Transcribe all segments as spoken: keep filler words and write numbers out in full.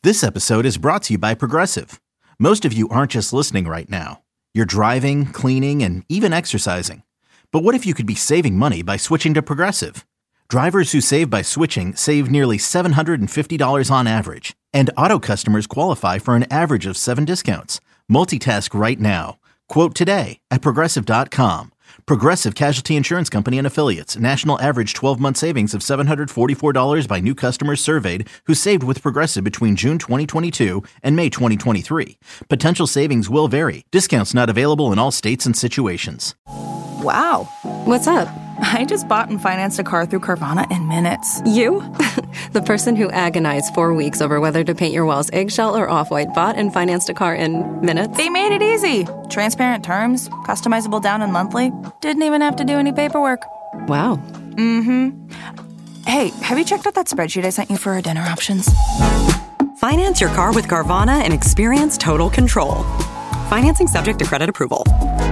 This episode is brought to you by Progressive. Most of you aren't just listening right now. You're driving, cleaning, and even exercising. But what if you could be saving money by switching to Progressive? Drivers who save by switching save nearly seven hundred fifty dollars on average. And auto customers qualify for an average of seven discounts. Multitask right now. Quote today at Progressive dot com. Progressive Casualty Insurance Company and Affiliates. National average twelve-month savings of seven hundred forty-four dollars by new customers surveyed who saved with Progressive between June twenty twenty-two and May twenty twenty-three. Potential savings will vary. Discounts not available in all states and situations. Wow. What's up? I just bought and financed a car through Carvana in minutes. You? The person who agonized four weeks over whether to paint your walls eggshell or off-white bought and financed a car in minutes? They made it easy. Transparent terms, customizable down and monthly. Didn't even have to do any paperwork. Wow. Mm-hmm. Hey, have you checked out that spreadsheet I sent you for our dinner options? Finance your car with Carvana and experience total control. Financing subject to credit approval.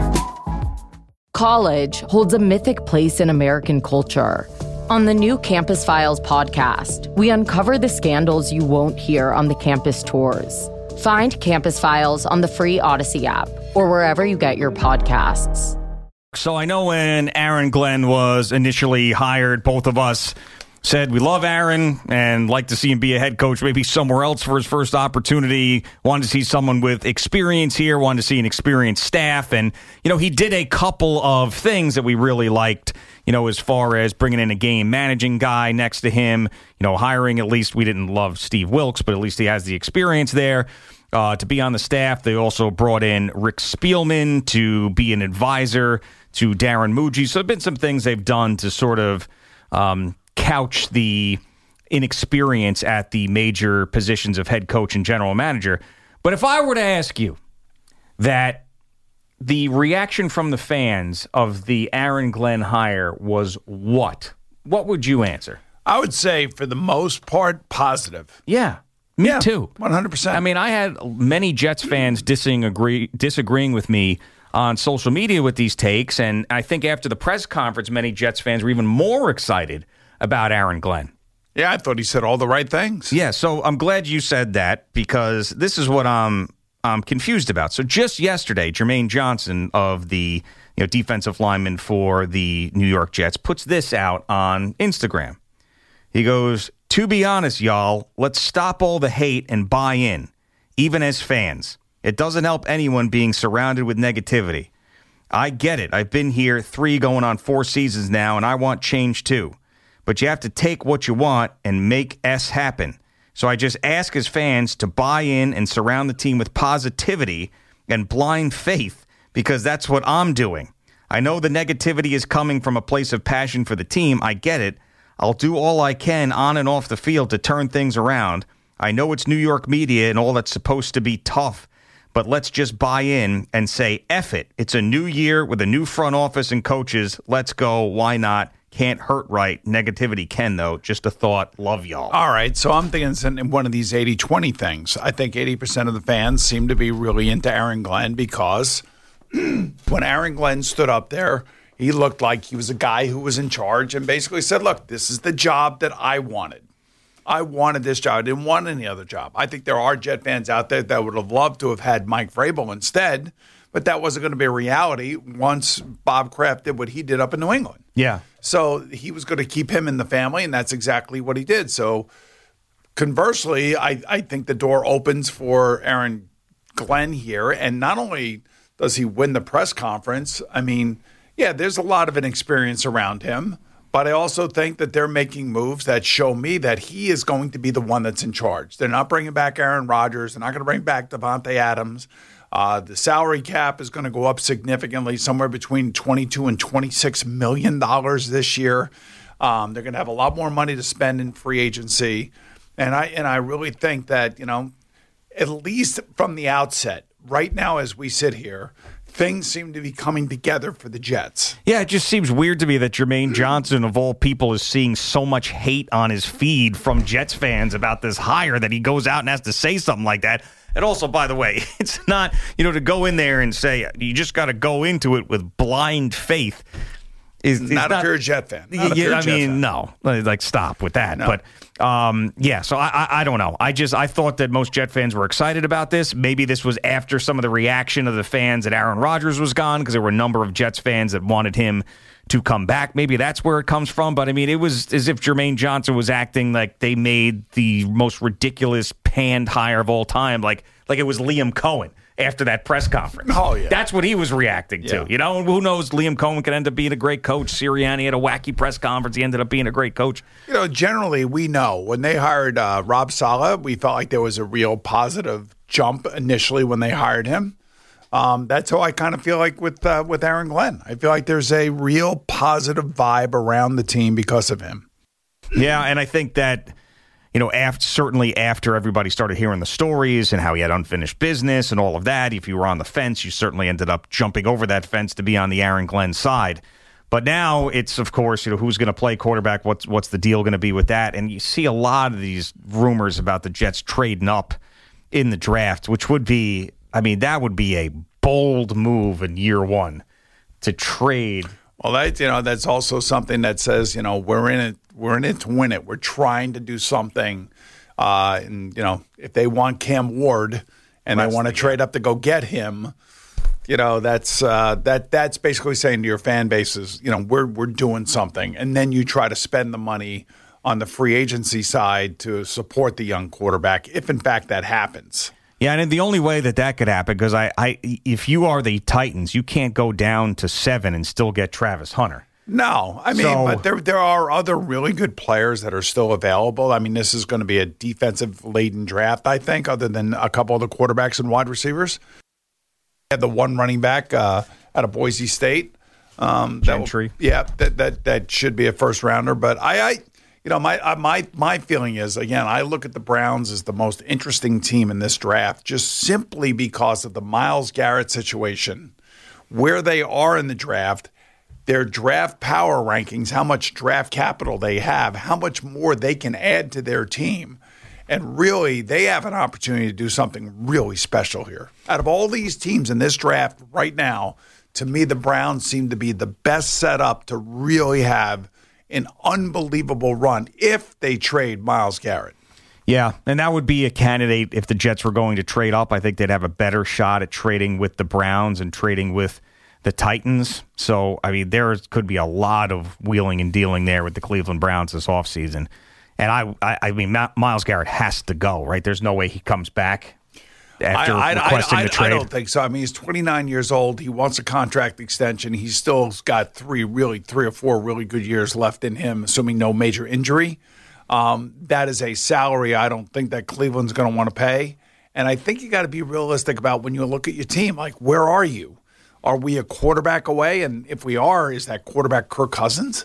College holds a mythic place in American culture. On the new Campus Files podcast, we uncover the scandals you won't hear on the campus tours. Find Campus Files on the free Odyssey app or wherever you get your podcasts. So I know when Aaron Glenn was initially hired, both of us said we love Aaron and like to see him be a head coach maybe somewhere else for his first opportunity. Wanted to see someone with experience here, wanted to see an experienced staff. And, you know, he did a couple of things that we really liked, you know, as far as bringing in a game managing guy next to him, you know, hiring, at least we didn't love Steve Wilkes, but at least he has the experience there uh, to be on the staff. They also brought in Rick Spielman to be an advisor to Darren Muji. So there have been some things they've done to sort of um, couch the inexperience at the major positions of head coach and general manager. But if I were to ask you that the reaction from the fans of the Aaron Glenn hire was what? What would you answer? I would say, for the most part, positive. Yeah, me yeah, too. one hundred percent. I mean, I had many Jets fans disagree, disagreeing with me on social media with these takes, and I think after the press conference, many Jets fans were even more excited about Aaron Glenn. Yeah, I thought he said all the right things. Yeah, so I'm glad you said that, because this is what I'm I'm confused about. So just yesterday, Jermaine Johnson of the you know defensive lineman for the New York Jets puts this out on Instagram. He goes, "To be honest, y'all, let's stop all the hate and buy in, even as fans. It doesn't help anyone being surrounded with negativity. I get it. I've been here three going on four seasons now, and I want change too. But you have to take what you want and make S happen. So I just ask as fans to buy in and surround the team with positivity and blind faith, because that's what I'm doing. I know the negativity is coming from a place of passion for the team. I get it. I'll do all I can on and off the field to turn things around. I know it's New York media and all that's supposed to be tough, but let's just buy in and say, F it. It's a new year with a new front office and coaches. Let's go. Why not? Can't hurt right. Negativity can, though. Just a thought. Love y'all." All right, so I'm thinking it's in one of these eighty twenty things. I think eighty percent of the fans seem to be really into Aaron Glenn because when Aaron Glenn stood up there, he looked like he was a guy who was in charge and basically said, look, this is the job that I wanted. I wanted this job. I didn't want any other job. I think there are Jet fans out there that would have loved to have had Mike Vrabel instead, but that wasn't going to be a reality once Bob Kraft did what he did up in New England. Yeah. So he was going to keep him in the family, and that's exactly what he did. So conversely, I, I think the door opens for Aaron Glenn here. And not only does he win the press conference, I mean, yeah, there's a lot of inexperience around him. But I also think that they're making moves that show me that he is going to be the one that's in charge. They're not bringing back Aaron Rodgers. They're not going to bring back Devontae Adams. Uh, the salary cap is going to go up significantly, somewhere between twenty-two and twenty-six million dollars this year. Um, they're going to have a lot more money to spend in free agency, and I and I really think that, you know, at least from the outset, right now as we sit here, things seem to be coming together for the Jets. Yeah, it just seems weird to me that Jermaine Johnson, of all people, is seeing so much hate on his feed from Jets fans about this hire that he goes out and has to say something like that. And also, by the way, it's not, you know, to go in there and say, you just got to go into it with blind faith. is, not, is not a pure Jet fan. Not a yeah, pure I Jet mean, fan. no, like stop with that. No. But um, yeah, so I, I, I don't know. I just I thought that most Jet fans were excited about this. Maybe this was after some of the reaction of the fans that Aaron Rodgers was gone, because there were a number of Jets fans that wanted him to come back. Maybe that's where it comes from. But I mean, it was as if Jermaine Johnson was acting like they made the most ridiculous panned hire of all time, like like it was Liam Cohen after that press conference. Oh, yeah. That's what he was reacting to. Yeah. You know, who knows? Liam Cohen could end up being a great coach. Sirianni had a wacky press conference. He ended up being a great coach. You know, generally, we know when they hired uh, Rob Saleh, we felt like there was a real positive jump initially when they hired him. Um, that's how I kind of feel like with uh, with Aaron Glenn. I feel like there's a real positive vibe around the team because of him. Yeah, and I think that, you know, after, certainly after everybody started hearing the stories and how he had unfinished business and all of that, if you were on the fence, you certainly ended up jumping over that fence to be on the Aaron Glenn side. But now it's, of course, you know, who's going to play quarterback? What's what's the deal going to be with that? And you see a lot of these rumors about the Jets trading up in the draft, which would be, I mean, that would be a bold move in year one to trade. Well, that, you know, that's also something that says, you know, we're in it, we're in it to win it. We're trying to do something. Uh, and, you know, if they want Cam Ward and That's they want to the trade up to go get him, you know, that's uh, that that's basically saying to your fan bases, you know, we're we're doing something. And then you try to spend the money on the free agency side to support the young quarterback, if in fact that happens. Yeah, and the only way that that could happen, because I, I, if you are the Titans, you can't go down to seven and still get Travis Hunter. No, I mean, So- but there there are other really good players that are still available. I mean, this is going to be a defensive-laden draft, I think, other than a couple of the quarterbacks and wide receivers. Had the one running back uh, out of Boise State. Um, that will- Gentry. yeah, that that that should be a first rounder. But I, I you know, my I, my my feeling is, again, I look at the Browns as the most interesting team in this draft, just simply because of the Myles Garrett situation, where they are in the draft, their draft power rankings, how much draft capital they have, how much more they can add to their team. And really, they have an opportunity to do something really special here. Out of all these teams in this draft right now, to me, the Browns seem to be the best set up to really have an unbelievable run if they trade Myles Garrett. Yeah, and that would be a candidate if the Jets were going to trade up. I think they'd have a better shot at trading with the Browns and trading with the Titans. So, I mean, there could be a lot of wheeling and dealing there with the Cleveland Browns this offseason. And I, I, I mean, Myles Garrett has to go, right? There's no way he comes back after I, I, requesting I, I, the trade. I don't think so. I mean, he's twenty-nine years old. He wants a contract extension. He's still got three, really three or four really good years left in him, assuming no major injury. Um, that is a salary I don't think that Cleveland's going to want to pay. And I think you got to be realistic about when you look at your team, like, where are you? Are we a quarterback away? And if we are, is that quarterback Kirk Cousins?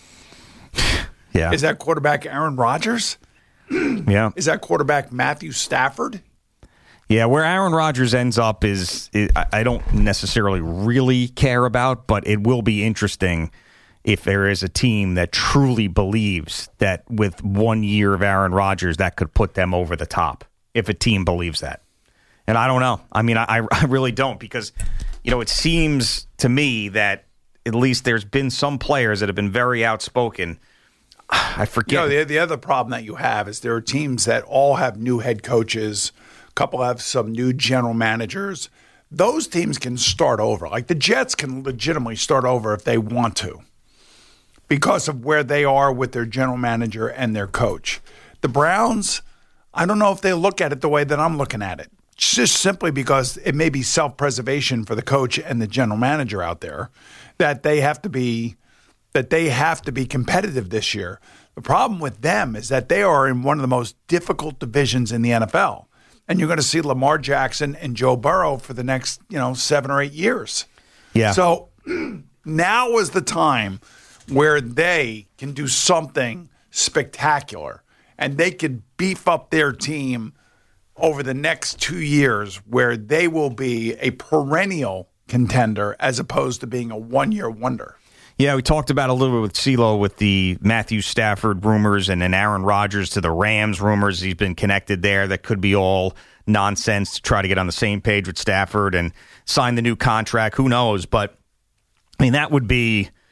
Yeah. Is that quarterback Aaron Rodgers? Yeah. Is that quarterback Matthew Stafford? Yeah, where Aaron Rodgers ends up is, is I don't necessarily really care about, but it will be interesting if there is a team that truly believes that with one year of Aaron Rodgers, that could put them over the top, if a team believes that. And I don't know. I mean, I, I really don't, because, you know, it seems to me that at least there's been some players that have been very outspoken. I forget. You know, the, the other problem that you have is there are teams that all have new head coaches. A couple have some new general managers. Those teams can start over. Like the Jets can legitimately start over if they want to because of where they are with their general manager and their coach. The Browns, I don't know if they look at it the way that I'm looking at it. Just simply because it may be self-preservation for the coach and the general manager out there that they have to be that they have to be competitive this year. The problem with them is that they are in one of the most difficult divisions in the N F L. And you're going to see Lamar Jackson and Joe Burrow for the next, you know, seven or eight years. Yeah. So now is the time where they can do something spectacular and they can beef up their team over the next two years where they will be a perennial contender as opposed to being a one-year wonder. Yeah, we talked about a little bit with CeeLo with the Matthew Stafford rumors and then Aaron Rodgers to the Rams rumors. He's been connected there. That could be all nonsense to try to get on the same page with Stafford and sign the new contract. Who knows? But, I mean, that would be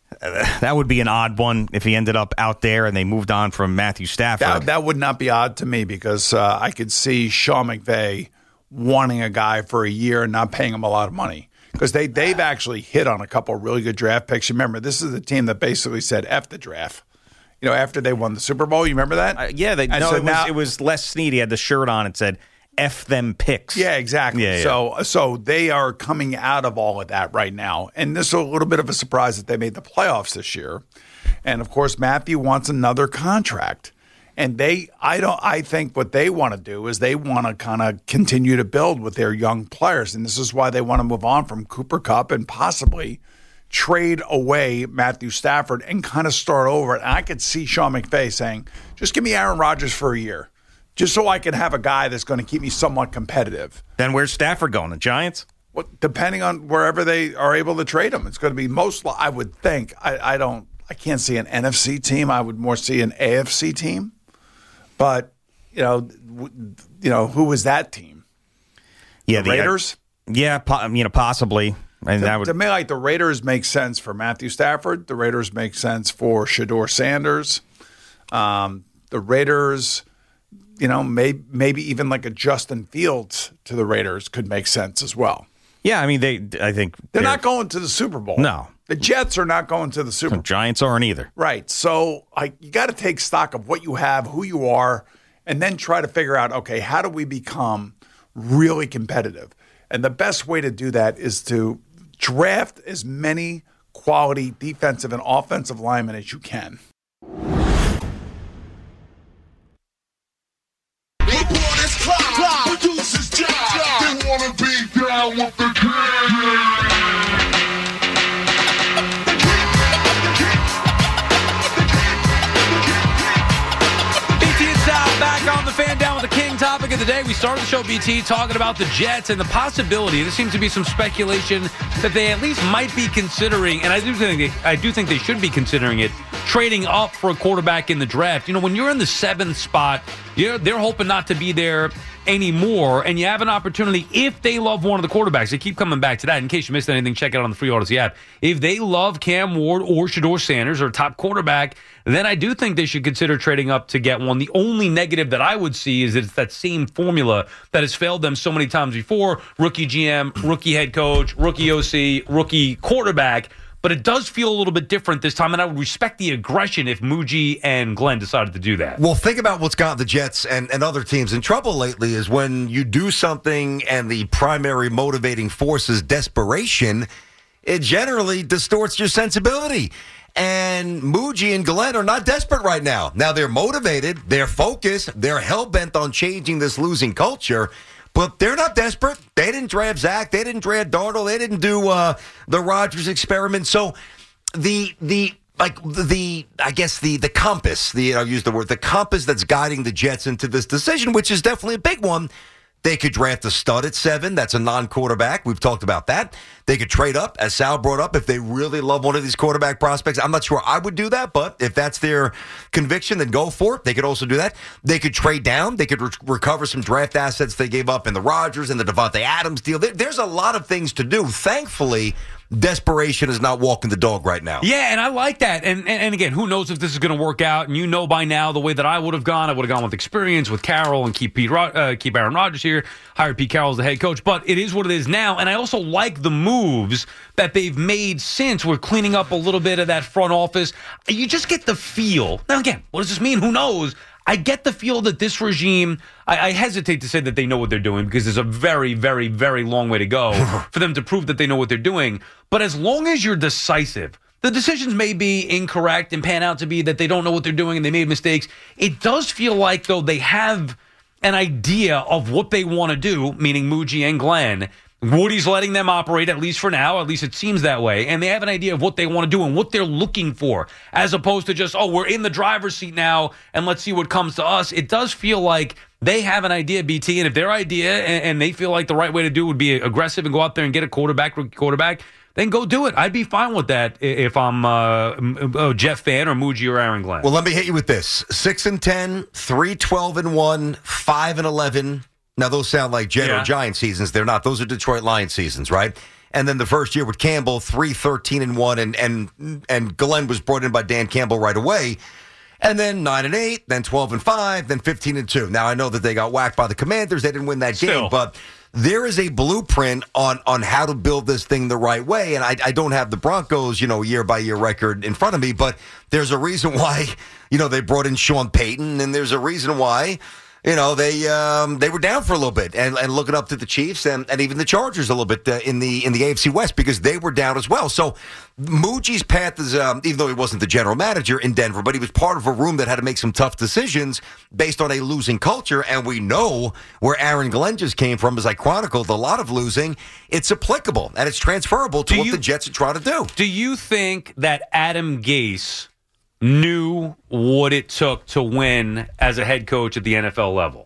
Uh, that would be an odd one if he ended up out there and they moved on from Matthew Stafford. That, that would not be odd to me because uh, I could see Sean McVay wanting a guy for a year and not paying him a lot of money because they, they've actually hit on a couple of really good draft picks. Remember, this is the team that basically said F the draft. You know, after they won the Super Bowl, you remember that? Uh, yeah, they, no, so it, now, was, it was Les Snead. He had the shirt on. It said, F them picks. Yeah, exactly. Yeah, yeah. So so they are coming out of all of that right now. And this is a little bit of a surprise that they made the playoffs this year. And, of course, Matthew wants another contract. And they, I don't, I think what they want to do is they want to kind of continue to build with their young players. And this is why they want to move on from Cooper Kupp and possibly trade away Matthew Stafford and kind of start over. And I could see Sean McVay saying, just give me Aaron Rodgers for a year. Just so I can have a guy that's going to keep me somewhat competitive. Then where's Stafford going? The Giants? Well, depending on wherever they are able to trade him, it's going to be most. I would think. I, I don't. I can't see an N F C team. I would more see an A F C team. But you know, w- you know, who was that team? Yeah, the the Raiders. Uh, yeah, po- you know, possibly. And to, that would to me, like the Raiders make sense for Matthew Stafford. The Raiders make sense for Shedeur Sanders. Um, the Raiders. You know, maybe maybe even like a Justin Fields to the Raiders could make sense as well. Yeah, I mean, they. I think they're, they're not going to the Super Bowl. No, the Jets are not going to the Super Bowl. The Giants aren't either. Right. So I, you got to take stock of what you have, who you are, and then try to figure out, okay, how do we become really competitive? And the best way to do that is to draft as many quality defensive and offensive linemen as you can. Wanna be down with the B T and Sal back on the Fan, down with the King. Topic of the day. We started the show, B T, talking about the Jets and the possibility. There seems to be some speculation that they at least might be considering, and I do think they, I do think they should be considering it, trading up for a quarterback in the draft. You know, when you're in the seventh spot, you're, they're hoping not to be there anymore, and you have an opportunity if they love one of the quarterbacks. They keep coming back to that. In case you missed anything, check it out on the Free Odyssey app. If they love Cam Ward or Shedeur Sanders or top quarterback, then I do think they should consider trading up to get one. The only negative that I would see is that it's that same formula that has failed them so many times before. Rookie G M, rookie head coach, rookie O C, rookie quarterback. But it does feel a little bit different this time, and I would respect the aggression if Muji and Glenn decided to do that. Well, think about what's got the Jets and, and other teams in trouble lately is when you do something and the primary motivating force is desperation, it generally distorts your sensibility. And Muji and Glenn are not desperate right now. Now, they're motivated, they're focused, they're hell-bent on changing this losing culture. But they're not desperate. They didn't draft Zach. They didn't draft Darnold. They didn't do uh, the Rodgers experiment. So the the like the I guess the the compass. The I'll use the word the compass that's guiding the Jets into this decision, which is definitely a big one. They could draft a stud at seven. That's a non-quarterback. We've talked about that. They could trade up, as Sal brought up, if they really love one of these quarterback prospects. I'm not sure I would do that, but if that's their conviction, then go for it. They could also do that. They could trade down. They could re- recover some draft assets they gave up in the Rodgers and the Devontae Adams deal. There, there's a lot of things to do. Thankfully, desperation is not walking the dog right now. Yeah, and I like that. And, and and again, who knows if this is going to work out? And you know by now the way that I would have gone. I would have gone with experience with Carroll and keep Pete, uh, keep Aaron Rodgers here. Hire Pete Carroll as the head coach. But it is what it is now. And I also like the moves that they've made since we're cleaning up a little bit of that front office. You just get the feel. Now again, what does this mean? Who knows? I get the feel that this regime, I, I hesitate to say that they know what they're doing because there's a very, very, very long way to go for them to prove that they know what they're doing. But as long as you're decisive, the decisions may be incorrect and pan out to be that they don't know what they're doing and they made mistakes. It does feel like, though, they have an idea of what they want to do, meaning Muji and Glenn. Woody's letting them operate, at least for now. At least it seems that way. And they have an idea of what they want to do and what they're looking for, as opposed to just, oh, we're in the driver's seat now, and let's see what comes to us. It does feel like they have an idea, B T, and if their idea and, and they feel like the right way to do it would be aggressive and go out there and get a quarterback, rookie quarterback, then go do it. I'd be fine with that if I'm uh, a Jet fan or Muji or Aaron Glenn. Well, let me hit you with this. six and ten, three twelve and one, five and eleven Now, those sound like Jet Yeah. or Giant seasons. They're not. Those are Detroit Lions seasons, right? And then the first year with Campbell, three thirteen and one, and and and Glenn was brought in by Dan Campbell right away. And then nine and eight, then twelve and five, then fifteen and two. Now I know that they got whacked by the Commanders. They didn't win that Still. game, but there is a blueprint on on how to build this thing the right way. And I, I don't have the Broncos, you know, year by year record in front of me, but there's a reason why, you know, they brought in Sean Payton, and there's a reason why. You know, they um, they were down for a little bit, and, and looking up to the Chiefs and, and even the Chargers a little bit uh, in the in the A F C West because they were down as well. So Muji's path is, um, even though he wasn't the general manager in Denver, but he was part of a room that had to make some tough decisions based on a losing culture. And we know where Aaron Glenn just came from, as I chronicled, a lot of losing. It's applicable, and it's transferable to Do what you- the Jets are trying to do. Do you think that Adam Gase knew what it took to win as a head coach at the N F L level?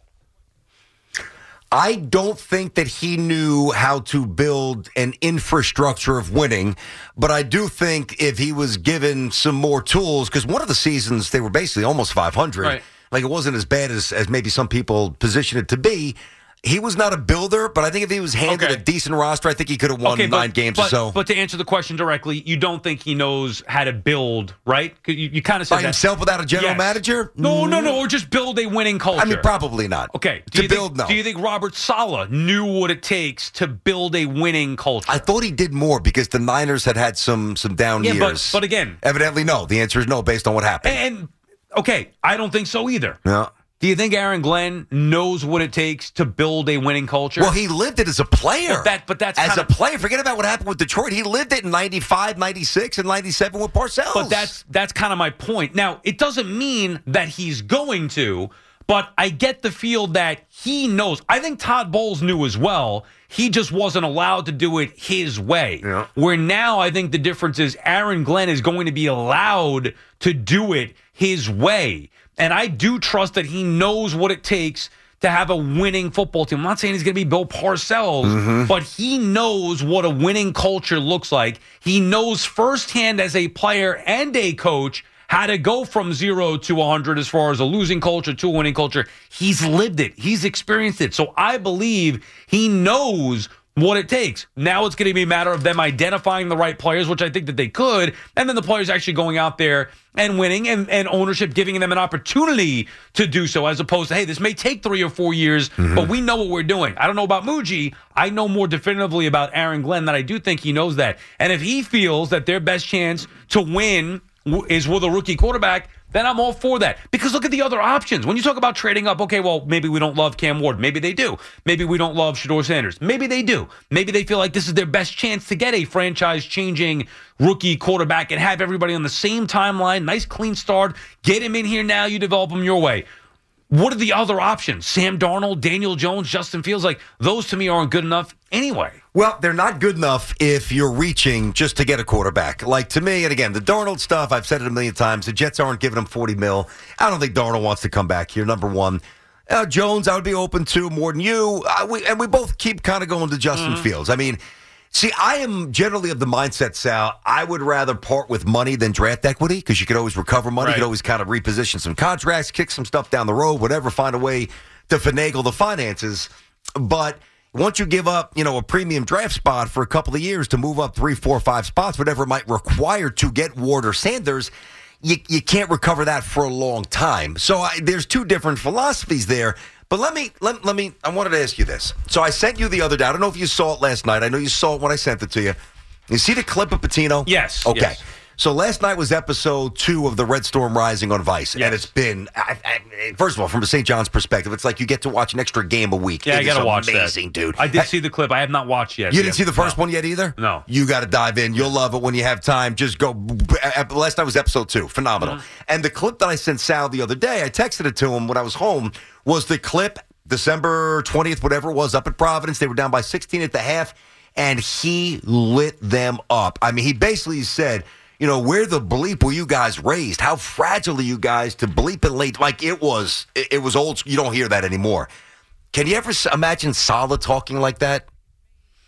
I don't think that he knew how to build an infrastructure of winning, but I do think if he was given some more tools, because one of the seasons they were basically almost five hundred, Right. like it wasn't as bad as, as maybe some people position it to be. He was not a builder, but I think if he was handed Okay. a decent roster, I think he could have won Okay, nine but, games but, or so. But to answer the question directly, you don't think he knows how to build, right? 'Cause You, you kind of said By that. himself without a general Yes. manager? No, no, no. Or just build a winning culture. I mean, probably not. Okay. Do To you build, think, no. Do you think Robert Saleh knew what it takes to build a winning culture? I thought he did more because the Niners had had some some down Yeah, but- years. but again- evidently no. The answer is no based on what happened. and okay, I don't think so either. yeah. Do you think Aaron Glenn knows what it takes to build a winning culture? Well, he lived it as a player. But that- but that's as kinda- a player. Forget about what happened with Detroit. He lived it in ninety-five, ninety-six, and ninety-seven with Parcells. But that's that's kind of my point. Now, it doesn't mean that he's going to, but I get the feel that he knows. I think Todd Bowles knew as well. He just wasn't allowed to do it his way. Yeah. Where now I think the difference is Aaron Glenn is going to be allowed to do it his way. And I do trust that he knows what it takes to have a winning football team. I'm not saying he's going to be Bill Parcells, Mm-hmm. but he knows what a winning culture looks like. He knows firsthand as a player and a coach how to go from zero to one hundred as far as a losing culture to a winning culture. He's lived it. He's experienced it. So I believe he knows what it takes. Now it's going to be a matter of them identifying the right players, which I think that they could, and then the players actually going out there and winning, and, and ownership giving them an opportunity to do so, as opposed to, hey, this may take three or four years, but we know what we're doing. I don't know about Muji. I know more definitively about Aaron Glenn that I do think he knows that. And if he feels that their best chance to win w- is with a rookie quarterback, then I'm all for that. Because look at the other options. When you talk about trading up, okay, well, maybe we don't love Cam Ward. Maybe they do. Maybe we don't love Shedeur Sanders. Maybe they do. Maybe they feel like this is their best chance to get a franchise-changing rookie quarterback and have everybody on the same timeline, nice clean start, get him in here now, you develop him your way. What are the other options? Sam Darnold, Daniel Jones, Justin Fields, like those to me aren't good enough anyway. Well, they're not good enough if you're reaching just to get a quarterback. Like, to me, and again, the Darnold stuff, I've said it a million times, the Jets aren't giving him forty mil. I don't think Darnold wants to come back here, number one. Uh, Jones, I would be open to more than you. Uh, we, and we both keep kind of going to Justin Mm-hmm. Fields. I mean, see, I am generally of the mindset, Sal, I would rather part with money than draft equity because you could always recover money. Right. You could always kind of reposition some contracts, kick some stuff down the road, whatever, find a way to finagle the finances. But once you give up, you know, a premium draft spot for a couple of years to move up three, four, five spots, whatever it might require to get Ward or Sanders, you, you can't recover that for a long time. So I, there's two different philosophies there. But let me, let, let me, I wanted to ask you this. So I sent you the other day. I don't know if you saw it last night. I know you saw it when I sent it to you. You see the clip of Patino? Yes, Okay. yes. So last night was episode two of the Red Storm Rising on Vice. Yes. And it's been, I, I, first of all, from a Saint John's perspective, it's like you get to watch an extra game a week. Yeah, It I got to is watch that. amazing, dude. I did Uh, see the clip. I have not watched yet. You didn't Yeah. see the first No. one yet either? No. You got to dive in. You'll love it when you have time. Just go. Last night was episode two. Phenomenal. Mm-hmm. And the clip that I sent Sal the other day, I texted it to him when I was home, was the clip December twentieth, whatever it was, up at Providence. They were down by sixteen at the half, and he lit them up. I mean, he basically said, you know, where the bleep were you guys raised? How fragile are you guys to bleep it late? Like, it was, it, it was old. You don't hear that anymore. Can you ever s- imagine Saleh talking like that?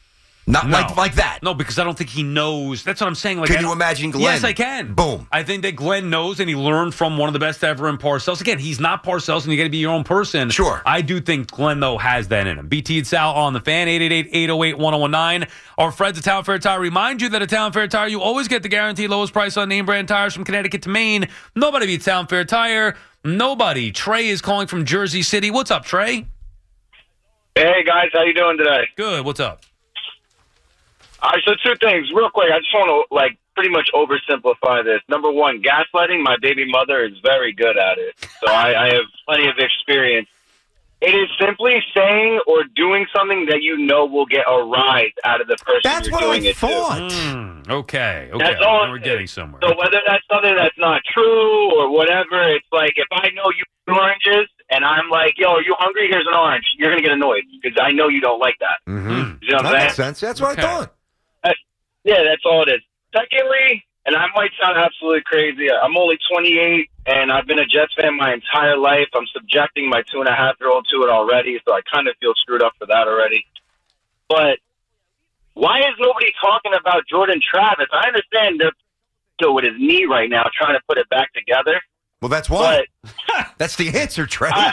Not No. like like that. No, because I don't think he knows. That's what I'm saying. Like, Can I you don't- imagine Glenn? Yes, I can. Boom. I think that Glenn knows and he learned from one of the best ever in Parcells. Again, he's not Parcells and you got to be your own person. Sure. I do think Glenn, though, has that in him. B T and Sal on the fan, eight eight eight, eight oh eight, one oh one nine. Our friends at Town Fair Tire remind you that at Town Fair Tire, you always get the guaranteed lowest price on name brand tires from Connecticut to Maine. Nobody beats Town Fair Tire. Nobody. Trey is calling from Jersey City. What's up, Trey? Hey, guys. How you doing today? Good. What's up? All right, so two things. Real quick, I just want to, like, pretty much oversimplify this. Number one, gaslighting. My baby mother is very good at it. So I, I have plenty of experience. It is simply saying or doing something that you know will get a rise out of the person That's you're what doing I it thought. to. Mm, okay. Okay. That's all Now we're it getting is. somewhere. So whether that's something that's not true or whatever, it's like if I know you eat oranges and I'm like, yo, are you hungry? Here's an orange. You're going to get annoyed because I know you don't like that. Mm-hmm. You know what That I'm saying? makes sense. That's what Okay. I thought. Yeah, that's all it is. Secondly, and I might sound absolutely crazy, I'm only twenty-eight, and I've been a Jets fan my entire life. I'm subjecting my two-and-a-half-year-old to it already, so I kind of feel screwed up for that already. But why is nobody talking about Jordan Travis? I understand they're still with his knee right now trying to put it back together. Well, that's why. But That's the answer, Trey. I,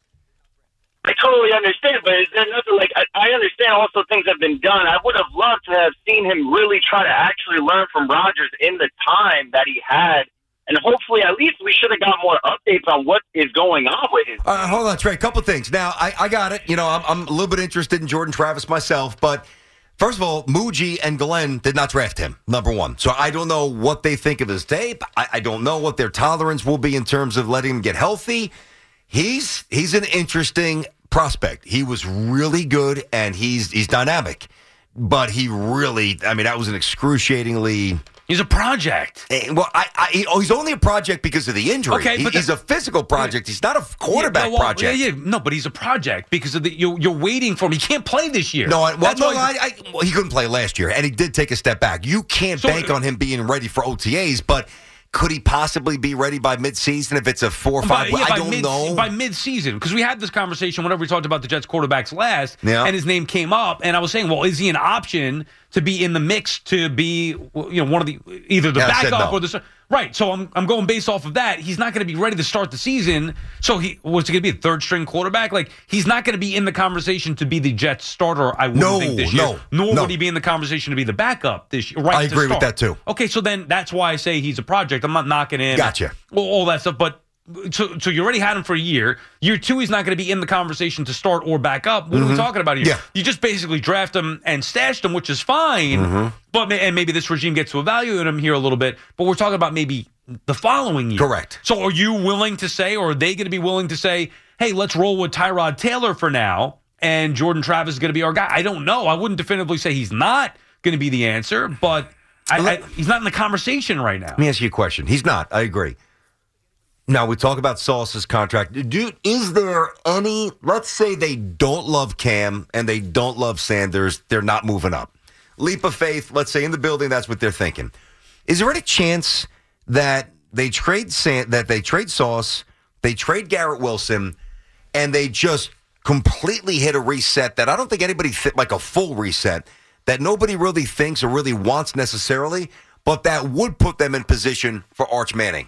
I totally understand, but is there nothing like I, I understand also things have been done. I would have loved to have seen him really try to actually learn from Rodgers in the time that he had, and hopefully at least we should have got more updates on what is going on with his. Uh, hold on, Trey. A couple things. Now, I, I got it. You know, I'm, I'm a little bit interested in Jordan Travis myself, but first of all, Muji and Glenn did not draft him, number one. So I don't know what they think of his tape. I, I don't know what their tolerance will be in terms of letting him get healthy. He's he's an interesting prospect. He was really good, and he's he's dynamic. But he really, I mean, that was an excruciatingly... He's a project. Eh, Well, I, I, he- oh, he's only a project because of the injury. Okay, He- but he's the- a physical project. He's not a quarterback Yeah, well, project. Yeah, yeah, no, but he's a project because of the you're, you're waiting for him. He can't play this year. No, I, well, That's no, why- I, I, well, he couldn't play last year, and he did take a step back. You can't So- bank on him being ready for O T As, but could he possibly be ready by midseason if it's a four or five? By, yeah, I by don't mid, know. By mid-season, because we had this conversation whenever we talked about the Jets quarterbacks last, Yeah. and his name came up, and I was saying, well, is he an option to be in the mix to be, you know, one of the either the Yeah, I said backup no. or the right? So I'm I'm going based off of that. He's not going to be ready to start the season. So he was he going to be a third string quarterback? Like he's not going to be in the conversation to be the Jets starter. I wouldn't No, think this year. no, Nor no. would he be in the conversation to be the backup this year. Right? I to agree with start. that, too. Okay, so then that's why I say he's a project. I'm not knocking him. Gotcha. All, all that stuff, but. So, so you already had him for a year. Year two, he's not going to be in the conversation to start or back up. What are we talking about here? Yeah. You just basically draft him and stashed him, which is fine. But ma- and maybe this regime gets to evaluate him here a little bit. But we're talking about maybe the following year. Correct. So are you willing to say, or are they going to be willing to say, hey, let's roll with Tyrod Taylor for now, and Jordan Travis is going to be our guy? I don't know. I wouldn't definitively say he's not going to be the answer, but I, I, he's not in the conversation right now. Let me ask you a question. He's not. I agree. Now, we talk about Sauce's contract. Dude, is there any, let's say they don't love Cam and they don't love Sanders, they're not moving up. Leap of faith, let's say in the building, that's what they're thinking. Is there any chance that they trade San, that they trade Sauce, they trade Garrett Wilson, and they just completely hit a reset that I don't think anybody, th- like a full reset, that nobody really thinks or really wants necessarily, but that would put them in position for Arch Manning?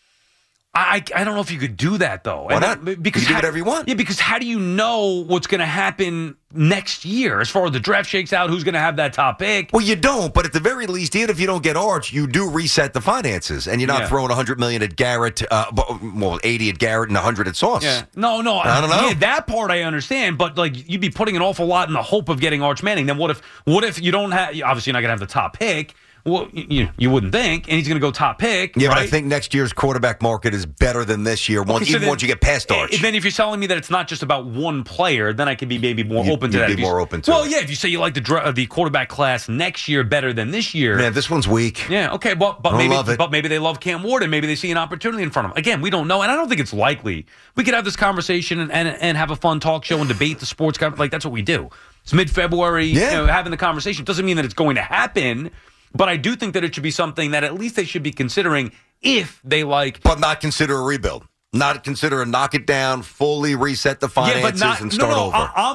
I, I don't know if you could do that though. Why And not? that- Because You can do how- whatever you want. Yeah, because how do you know what's going to happen next year as far as the draft shakes out? Who's going to have that top pick? Well, you don't, but at the very least, even if you don't get Arch, you do reset the finances, and you're not Yeah. throwing one hundred million dollars at Garrett, uh, bu- well, eighty at Garrett and one hundred at Sauce. Yeah. No, no. I don't know. Yeah, that part I understand, but like you'd be putting an awful lot in the hope of getting Arch Manning. Then what if what if you don't have? Obviously, you're not going to have the top pick. Well, you you wouldn't think, and he's going to go top pick. Yeah, right? but I think next year's quarterback market is better than this year, once, Okay, so even then- once you get past Arch. And then if you're telling me that it's not just about one player, then I could be maybe more You- open to you'd that. be If you- more open to Well, it. yeah, if you say you like the dra- uh, the quarterback class next year better than this year. Man, this one's weak. Yeah, okay, but but I don't maybe love it. but maybe they love Cam Ward and maybe they see an opportunity in front of them. Again, we don't know, and I don't think it's likely. We could have this conversation and, and, and have a fun talk show and debate the sports con- like that's what we do. It's mid-February, Yeah. you know, having the conversation doesn't mean that it's going to happen, but I do think that it should be something that at least they should be considering if they like. But not consider a rebuild. Not consider a knock it down, fully reset the finances yeah, but not, and start no, no, over. I, I'm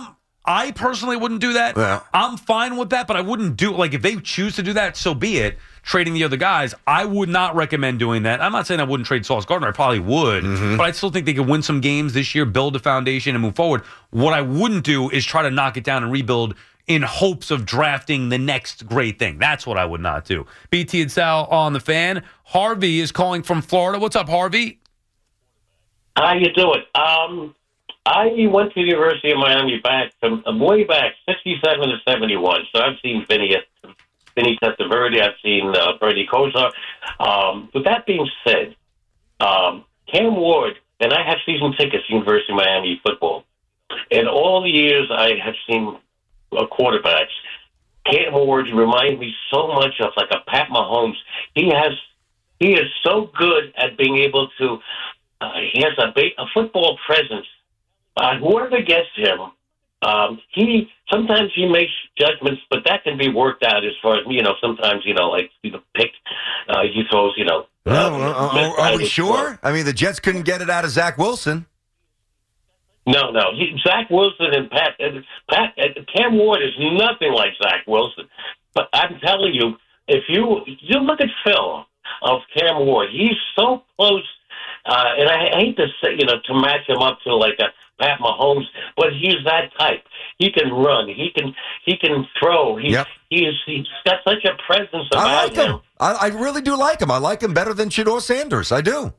I personally wouldn't do that. Yeah. I'm fine with that, but I wouldn't do like if they choose to do that, so be it. Trading the other guys, I would not recommend doing that. I'm not saying I wouldn't trade Sauce Gardner. I probably would, Mm-hmm. but I still think they could win some games this year, build a foundation, and move forward. What I wouldn't do is try to knock it down and rebuild in hopes of drafting the next great thing. That's what I would not do. B T and Sal on the Fan. Harvey is calling from Florida. What's up, Harvey? How you doing? Um, I went to the University of Miami back from uh, way back, sixty-seven to seventy-one. So I've seen Vinny, Vinny Testaverde. I've seen uh, Bernie Kosar. Um, with that being said, um, Cam Ward, and I have season tickets to University of Miami football. In all the years I have seen uh, quarterbacks, Cam Ward reminds me so much of like a Pat Mahomes. He has, he is so good at being able to. Uh, he has a, big, a football presence. Uh, whoever gets him, um, he sometimes he makes judgments, but that can be worked out as far as you know. Sometimes you know, like the pick, uh, he throws. You know, Well, uh, are, are, are we sure? I mean, the Jets couldn't get it out of Zach Wilson. No, no. He, Zach Wilson and Pat, and Pat, and Cam Ward is nothing like Zach Wilson. But I'm telling you, if you you look at film of Cam Ward, he's so close. Uh, and I hate to say, you know, to match him up to like a Pat Mahomes, but he's that type. He can run. He can. He can throw. He, Yep. He's he's got such a presence about I like him. him. I, I really do like him. I like him better than Shedeur Sanders. I do.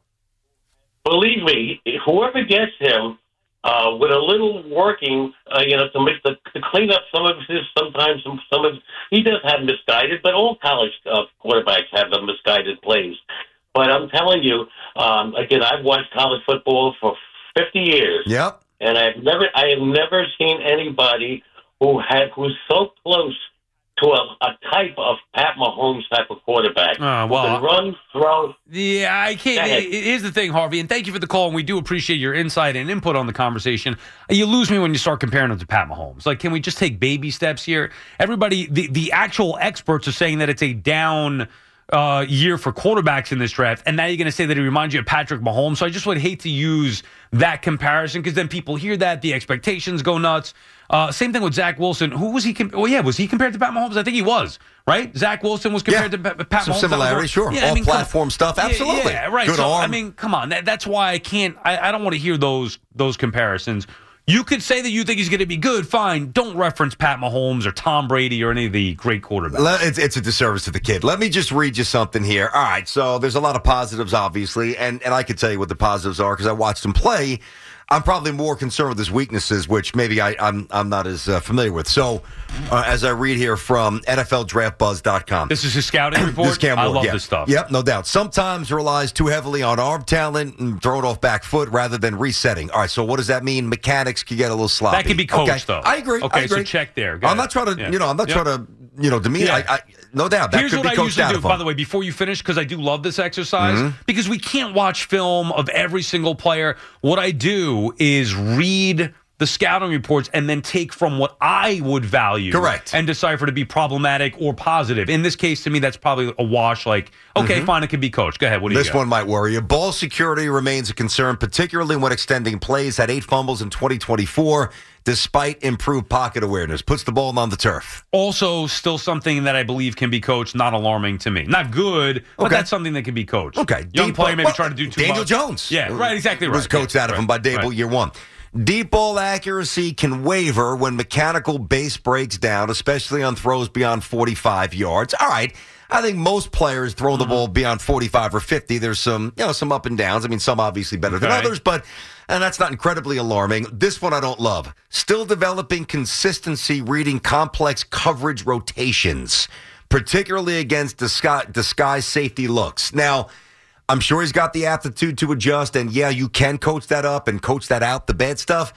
Believe me, whoever gets him uh, with a little working, uh, you know, to make the to clean up some of his sometimes some, some of he does have misguided, but all college uh, quarterbacks have the misguided plays. But I'm telling you, um, again, I've watched college football for fifty years. Yep. And I've never, I have never seen anybody who had who's so close to a, a type of Pat Mahomes type of quarterback. Uh, who well, can run, throw. Yeah, I can't. Go ahead. Here's the thing, Harvey, and thank you for the call, and we do appreciate your insight and input on the conversation. You lose me when you start comparing him to Pat Mahomes. Like, can we just take baby steps here? Everybody, the, the actual experts are saying that it's a down uh, year for quarterbacks in this draft, and now you're going to say that he reminds you of Patrick Mahomes. So I just would hate to use that comparison because then people hear that, the expectations go nuts. Uh, same thing with Zach Wilson. Who was he? Com- oh, yeah, was he compared to Pat Mahomes? I think he was, right? Zach Wilson was compared Yeah. to Pa- Pat Some Mahomes. similarity, sure. Yeah, I All mean, come- platform stuff, absolutely. Yeah, yeah, right. Good so, arm. I mean, come on. That, that's why I can't. I, I don't want to hear those those comparisons. You could say that you think he's going to be good. Fine. Don't reference Pat Mahomes or Tom Brady or any of the great quarterbacks. Let- It's, it's a disservice to the kid. Let me just read you something here. All right, so there's a lot of positives, obviously, and, and I can tell you what the positives are because I watched him play. I'm probably more concerned with his weaknesses, which maybe I, I'm I'm not as uh, familiar with. So, uh, as I read here from N F L Draft Buzz dot com. This is his scouting report? This Cam I Ward, love yeah. this stuff. Yep, no doubt. Sometimes relies too heavily on arm talent and throw it off back foot rather than resetting. All right, so what does that mean? Mechanics can get a little sloppy. That can be coached, okay. though. I agree. Okay, I agree. so check there. Go I'm ahead. not trying to, Yeah. you know, I'm not Yep. trying to, you know, demean. Yeah. I, I, no doubt. That Here's could what be I coached usually out do, of him. by the way, before you finish, because I do love this exercise, Mhm. because we can't watch film of every single player. What I do is read the scouting reports and then take from what I would value. Correct. And decipher to be problematic or positive. In this case, to me, that's probably a wash. Like, okay, Mhm. fine, it could be coached. Go ahead. What do you This got? one might worry you. Ball security remains a concern, particularly when extending plays. Had eight fumbles in twenty twenty-four, despite improved pocket awareness. Puts the ball on the turf. Also, still something that I believe can be coached. Not alarming to me. Not good, but Okay. that's something that can be coached. Okay. Young Deep player ball- maybe well, trying to do too Daniel much. Jones. Yeah, right, exactly right. Was coached Yeah, out of right, him by Dable right. year one. Deep ball accuracy can waver when mechanical base breaks down, especially on throws beyond forty-five yards. All right. I think most players throw Mm-hmm. the ball beyond forty-five or fifty. There's some, you know, some up and downs. I mean, some obviously better than Okay. others, but and that's not incredibly alarming. This one I don't love. Still developing consistency reading complex coverage rotations, particularly against disguise, disguise safety looks. Now, I'm sure he's got the aptitude to adjust, and yeah, you can coach that up and coach that out, the bad stuff,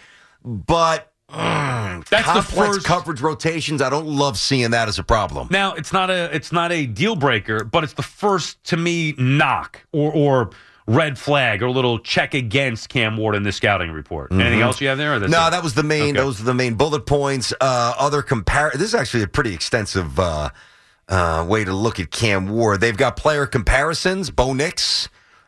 but mm, That's the complex first- coverage rotations, I don't love seeing that as a problem. Now, it's not a it's not a deal breaker, but it's the first to me knock or or red flag or little check against Cam Ward in the scouting report. Anything Mhm. else you have there? Or that's No, it? that was the main. Okay. Those are the main bullet points. Uh, other compar. This is actually a pretty extensive uh, uh, way to look at Cam Ward. They've got player comparisons. Bo Nix,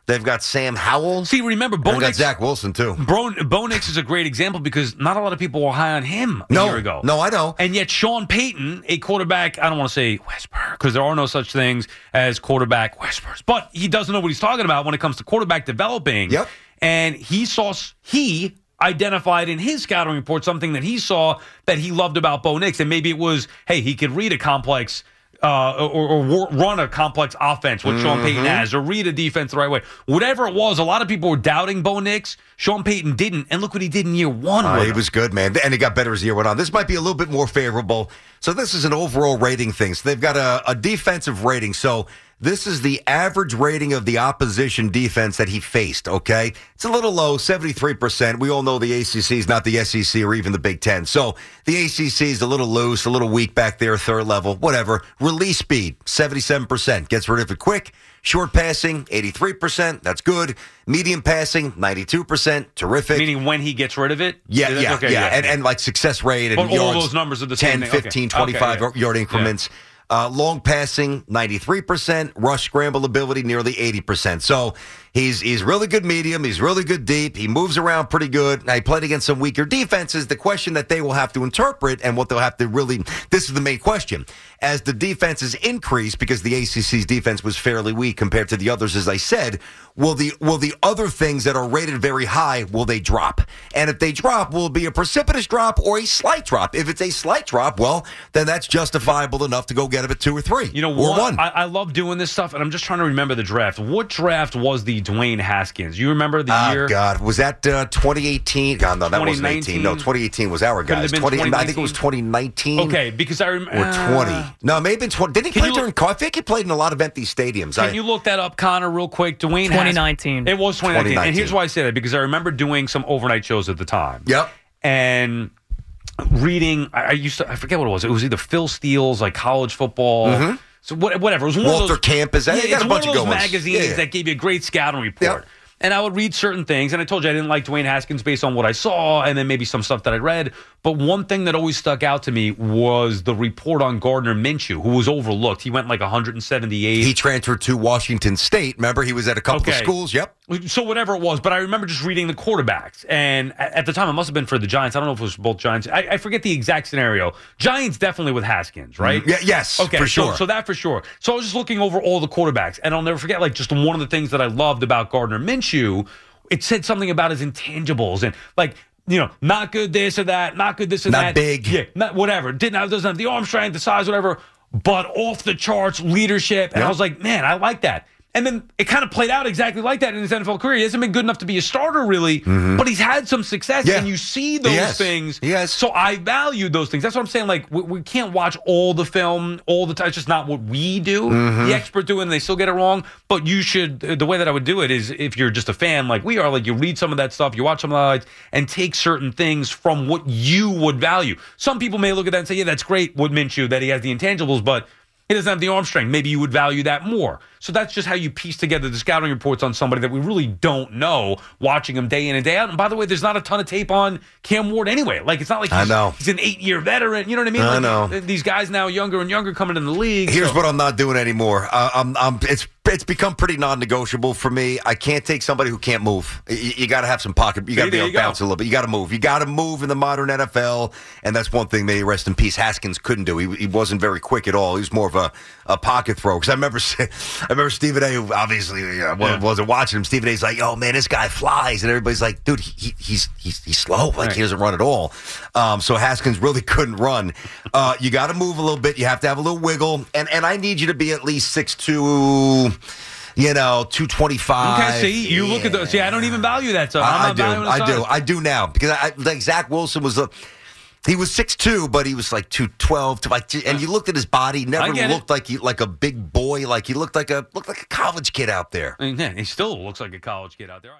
They've got Sam Howell. See, remember, Bo They've got Nix, Zach Wilson, too. Bo, Bo Nix is a great example because not a lot of people were high on him a no, year ago. No, I know. And yet Sean Payton, a quarterback, I don't want to say whisper, because there are no such things as quarterback whispers, but he doesn't know what he's talking about when it comes to quarterback developing. Yep. And he saw, he identified in his scouting report something that he saw that he loved about Bo Nix. And maybe it was, hey, he could read a complex Uh, or, or war, run a complex offense, what mm-hmm. Sean Payton has, or read a defense the right way. Whatever it was, a lot of people were doubting Bo Nix. Sean Payton didn't, and look what he did in year one. Uh, with he him. was good, man, and he got better as the year went on. This might be a little bit more favorable. So this is an overall rating thing. So they've got a, a defensive rating. So this is the average rating of the opposition defense that he faced, okay? It's a little low, seventy-three percent. We all know the A C C is not the S E C or even the Big Ten. So the A C C is a little loose, a little weak back there, third level, whatever. Release speed, seventy-seven percent. Gets rid of it quick. Short passing, eighty-three percent. That's good. Medium passing, ninety-two percent. Terrific. Meaning when he gets rid of it? Yeah, yeah, okay, yeah. yeah. And, and like success rate and but yards. all those numbers are the ten, same thing. fifteen, okay. twenty-five okay, yeah. yard increments. Yeah. Uh, long passing, ninety-three percent. Rush scramble ability, nearly eighty percent. So he's he's really good medium. He's really good deep. He moves around pretty good. Now, he played against some weaker defenses. The question that they will have to interpret and what they'll have to really, this is the main question. As the defenses increase, because the A C C's defense was fairly weak compared to the others, as I said, will the will the other things that are rated very high, will they drop? And if they drop, will it be a precipitous drop or a slight drop? If it's a slight drop, well, then that's justifiable enough to go get him at two or three. You know or what? one. I, I love doing this stuff, and I'm just trying to remember the draft. What draft was the Dwayne Haskins? You remember the oh, year? Oh, God. Was that uh, twenty eighteen? God, no, that wasn't eighteen. No, twenty eighteen was our guys. twenty, I think it was twenty nineteen. Okay, because I remember. Or twenty. No, maybe twenty. Didn't he play during – I think he played in a lot of empty stadiums. Can I, you look that up, Connor, real quick? Dwayne twenty nineteen. Haskins. It was twenty nineteen. twenty nineteen. And here's why I say that, because I remember doing some overnight shows at the time. Yep. And reading – I used to – I forget what it was. It was either Phil Steele's, like, college football – Mm-hmm. So whatever. It was one Walter of those, Camp is that? Yeah, You got it's a bunch one of of those good ones. magazines Yeah. that gave you a great scouting report. Yep. And I would read certain things, and I told you I didn't like Dwayne Haskins based on what I saw, and then maybe some stuff that I read. But one thing that always stuck out to me was the report on Gardner Minshew, who was overlooked. He went like one seventy-eight. He transferred to Washington State. Remember, he was at a couple Okay. of schools. Yep. So whatever it was, but I remember just reading the quarterbacks, and at at the time it must have been for the Giants. I don't know if it was both Giants. I, I forget the exact scenario. Giants definitely with Haskins, right? Yeah, yes, okay, for so, sure. So that for sure. So I was just looking over all the quarterbacks, and I'll never forget, like, just one of the things that I loved about Gardner Minshew, it said something about his intangibles, and like, you know, not good this or that, not good this or Not that. big. Yeah, not whatever. Didn't have, doesn't have the arm strength, the size, whatever, but off the charts leadership. And Yep. I was like, man, I like that. And then it kind of played out exactly like that in his N F L career. He hasn't been good enough to be a starter, really, Mm-hmm. but he's had some success, Yeah. and you see those Yes. things. Yes. So I valued those things. That's what I'm saying. Like, we, we can't watch all the film all the time. It's just not what we do. Mm-hmm. The experts do it, and they still get it wrong. But you should, the way that I would do it is if you're just a fan like we are, like you read some of that stuff, you watch some of the highlights, and take certain things from what you would value. Some people may look at that and say, yeah, that's great with Minshew, that he has the intangibles, but he doesn't have the arm strength. Maybe you would value that more. So that's just how you piece together the scouting reports on somebody that we really don't know, watching him day in and day out. And by the way, there's not a ton of tape on Cam Ward anyway. Like, it's not like he's, I know. he's an eight-year veteran. You know what I mean? I Like, know. These guys now younger and younger coming in the league. Here's so. what I'm not doing anymore. Uh, I'm, I'm, it's it's become pretty non-negotiable for me. I can't take somebody who can't move. You, you got to have some pocket. You got to be there able you to go. bounce a little bit. You got to move. You got to move in the modern N F L, and that's one thing. May he rest in peace. Haskins couldn't do. He, he wasn't very quick at all. He was more of a, a pocket throw. Because I remember, I remember Stephen A. Who obviously you know, Yeah. wasn't watching him. Stephen A's like, "Oh man, this guy flies," and everybody's like, "Dude, he, he, he's he's he's slow. Like Right. he doesn't run at all." Um, so Haskins really couldn't run. Uh, you got to move a little bit. You have to have a little wiggle, and and I need you to be at least six two. You know, two twenty-five. Okay, see, you look at those. See, I don't even value that stuff. I'm I, I not do. valuing the I size. do. I do now because I, like Zach Wilson was a. He was six two, but he was like two twelve. To like, and you looked at his body. He never I get looked like he like a big boy. Like he looked like a looked like a college kid out there. I mean, yeah, he still looks like a college kid out there.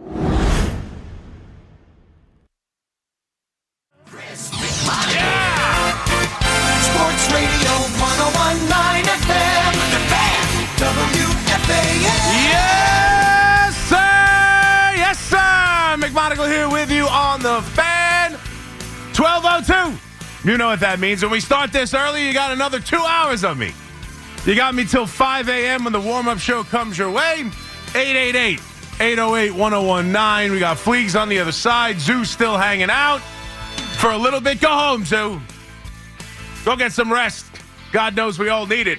Sports Radio one oh one point nine F M, The Fan, W F A N. Yes, sir! Yes, sir! McMonagle here with you on The Fan. twelve oh two. You know what that means. When we start this early, you got another two hours of me. You got me till five a.m. when the warm-up show comes your way. eight eight eight, eight oh eight, one oh one nine. We got Fleegs on the other side. Zoo's still hanging out for a little bit. Go home, Zoo. Go get some rest. God knows we all need it.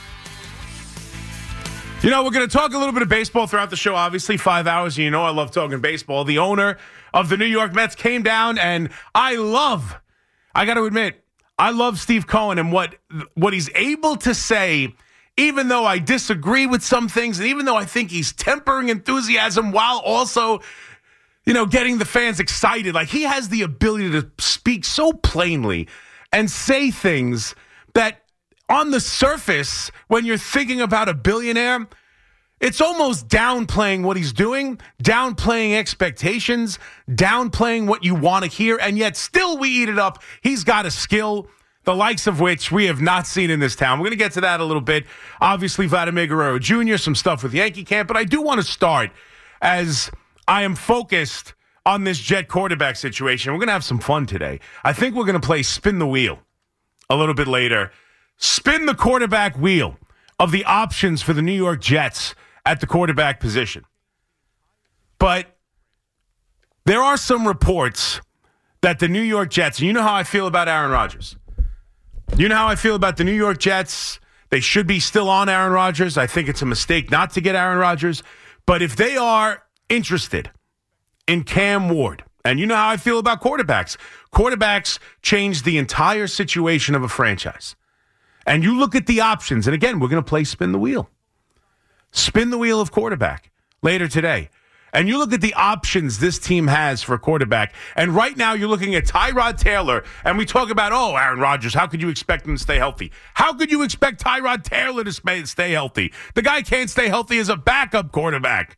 You know, we're going to talk a little bit of baseball throughout the show. Obviously, five hours. You know I love talking baseball. The owner of the New York Mets came down, and I love, I got to admit, I love Steve Cohen and what what he's able to say, even though I disagree with some things, and even though I think he's tempering enthusiasm while also, you know, getting the fans excited. Like, he has the ability to speak so plainly and say things that on the surface, when you're thinking about a billionaire, it's almost downplaying what he's doing, downplaying expectations, downplaying what you want to hear, and yet still we eat it up. He's got a skill, the likes of which we have not seen in this town. We're going to get to that a little bit. Obviously, Vladimir Guerrero Junior, some stuff with Yankee camp, but I do want to start as I am focused on this Jet quarterback situation. We're going to have some fun today. I think we're going to play Spin the Wheel a little bit later. Spin the quarterback wheel of the options for the New York Jets at the quarterback position. But there are some reports that the New York Jets, and you know how I feel about Aaron Rodgers. You know how I feel about the New York Jets. They should be still on Aaron Rodgers. I think it's a mistake not to get Aaron Rodgers. But if they are interested in Cam Ward, and you know how I feel about quarterbacks. Quarterbacks change the entire situation of a franchise. And you look at the options, and again, we're going to play Spin the Wheel. Spin the Wheel of quarterback later today. And you look at the options this team has for a quarterback, and right now you're looking at Tyrod Taylor, and we talk about, oh, Aaron Rodgers, how could you expect him to stay healthy? How could you expect Tyrod Taylor to stay healthy? The guy can't stay healthy as a backup quarterback.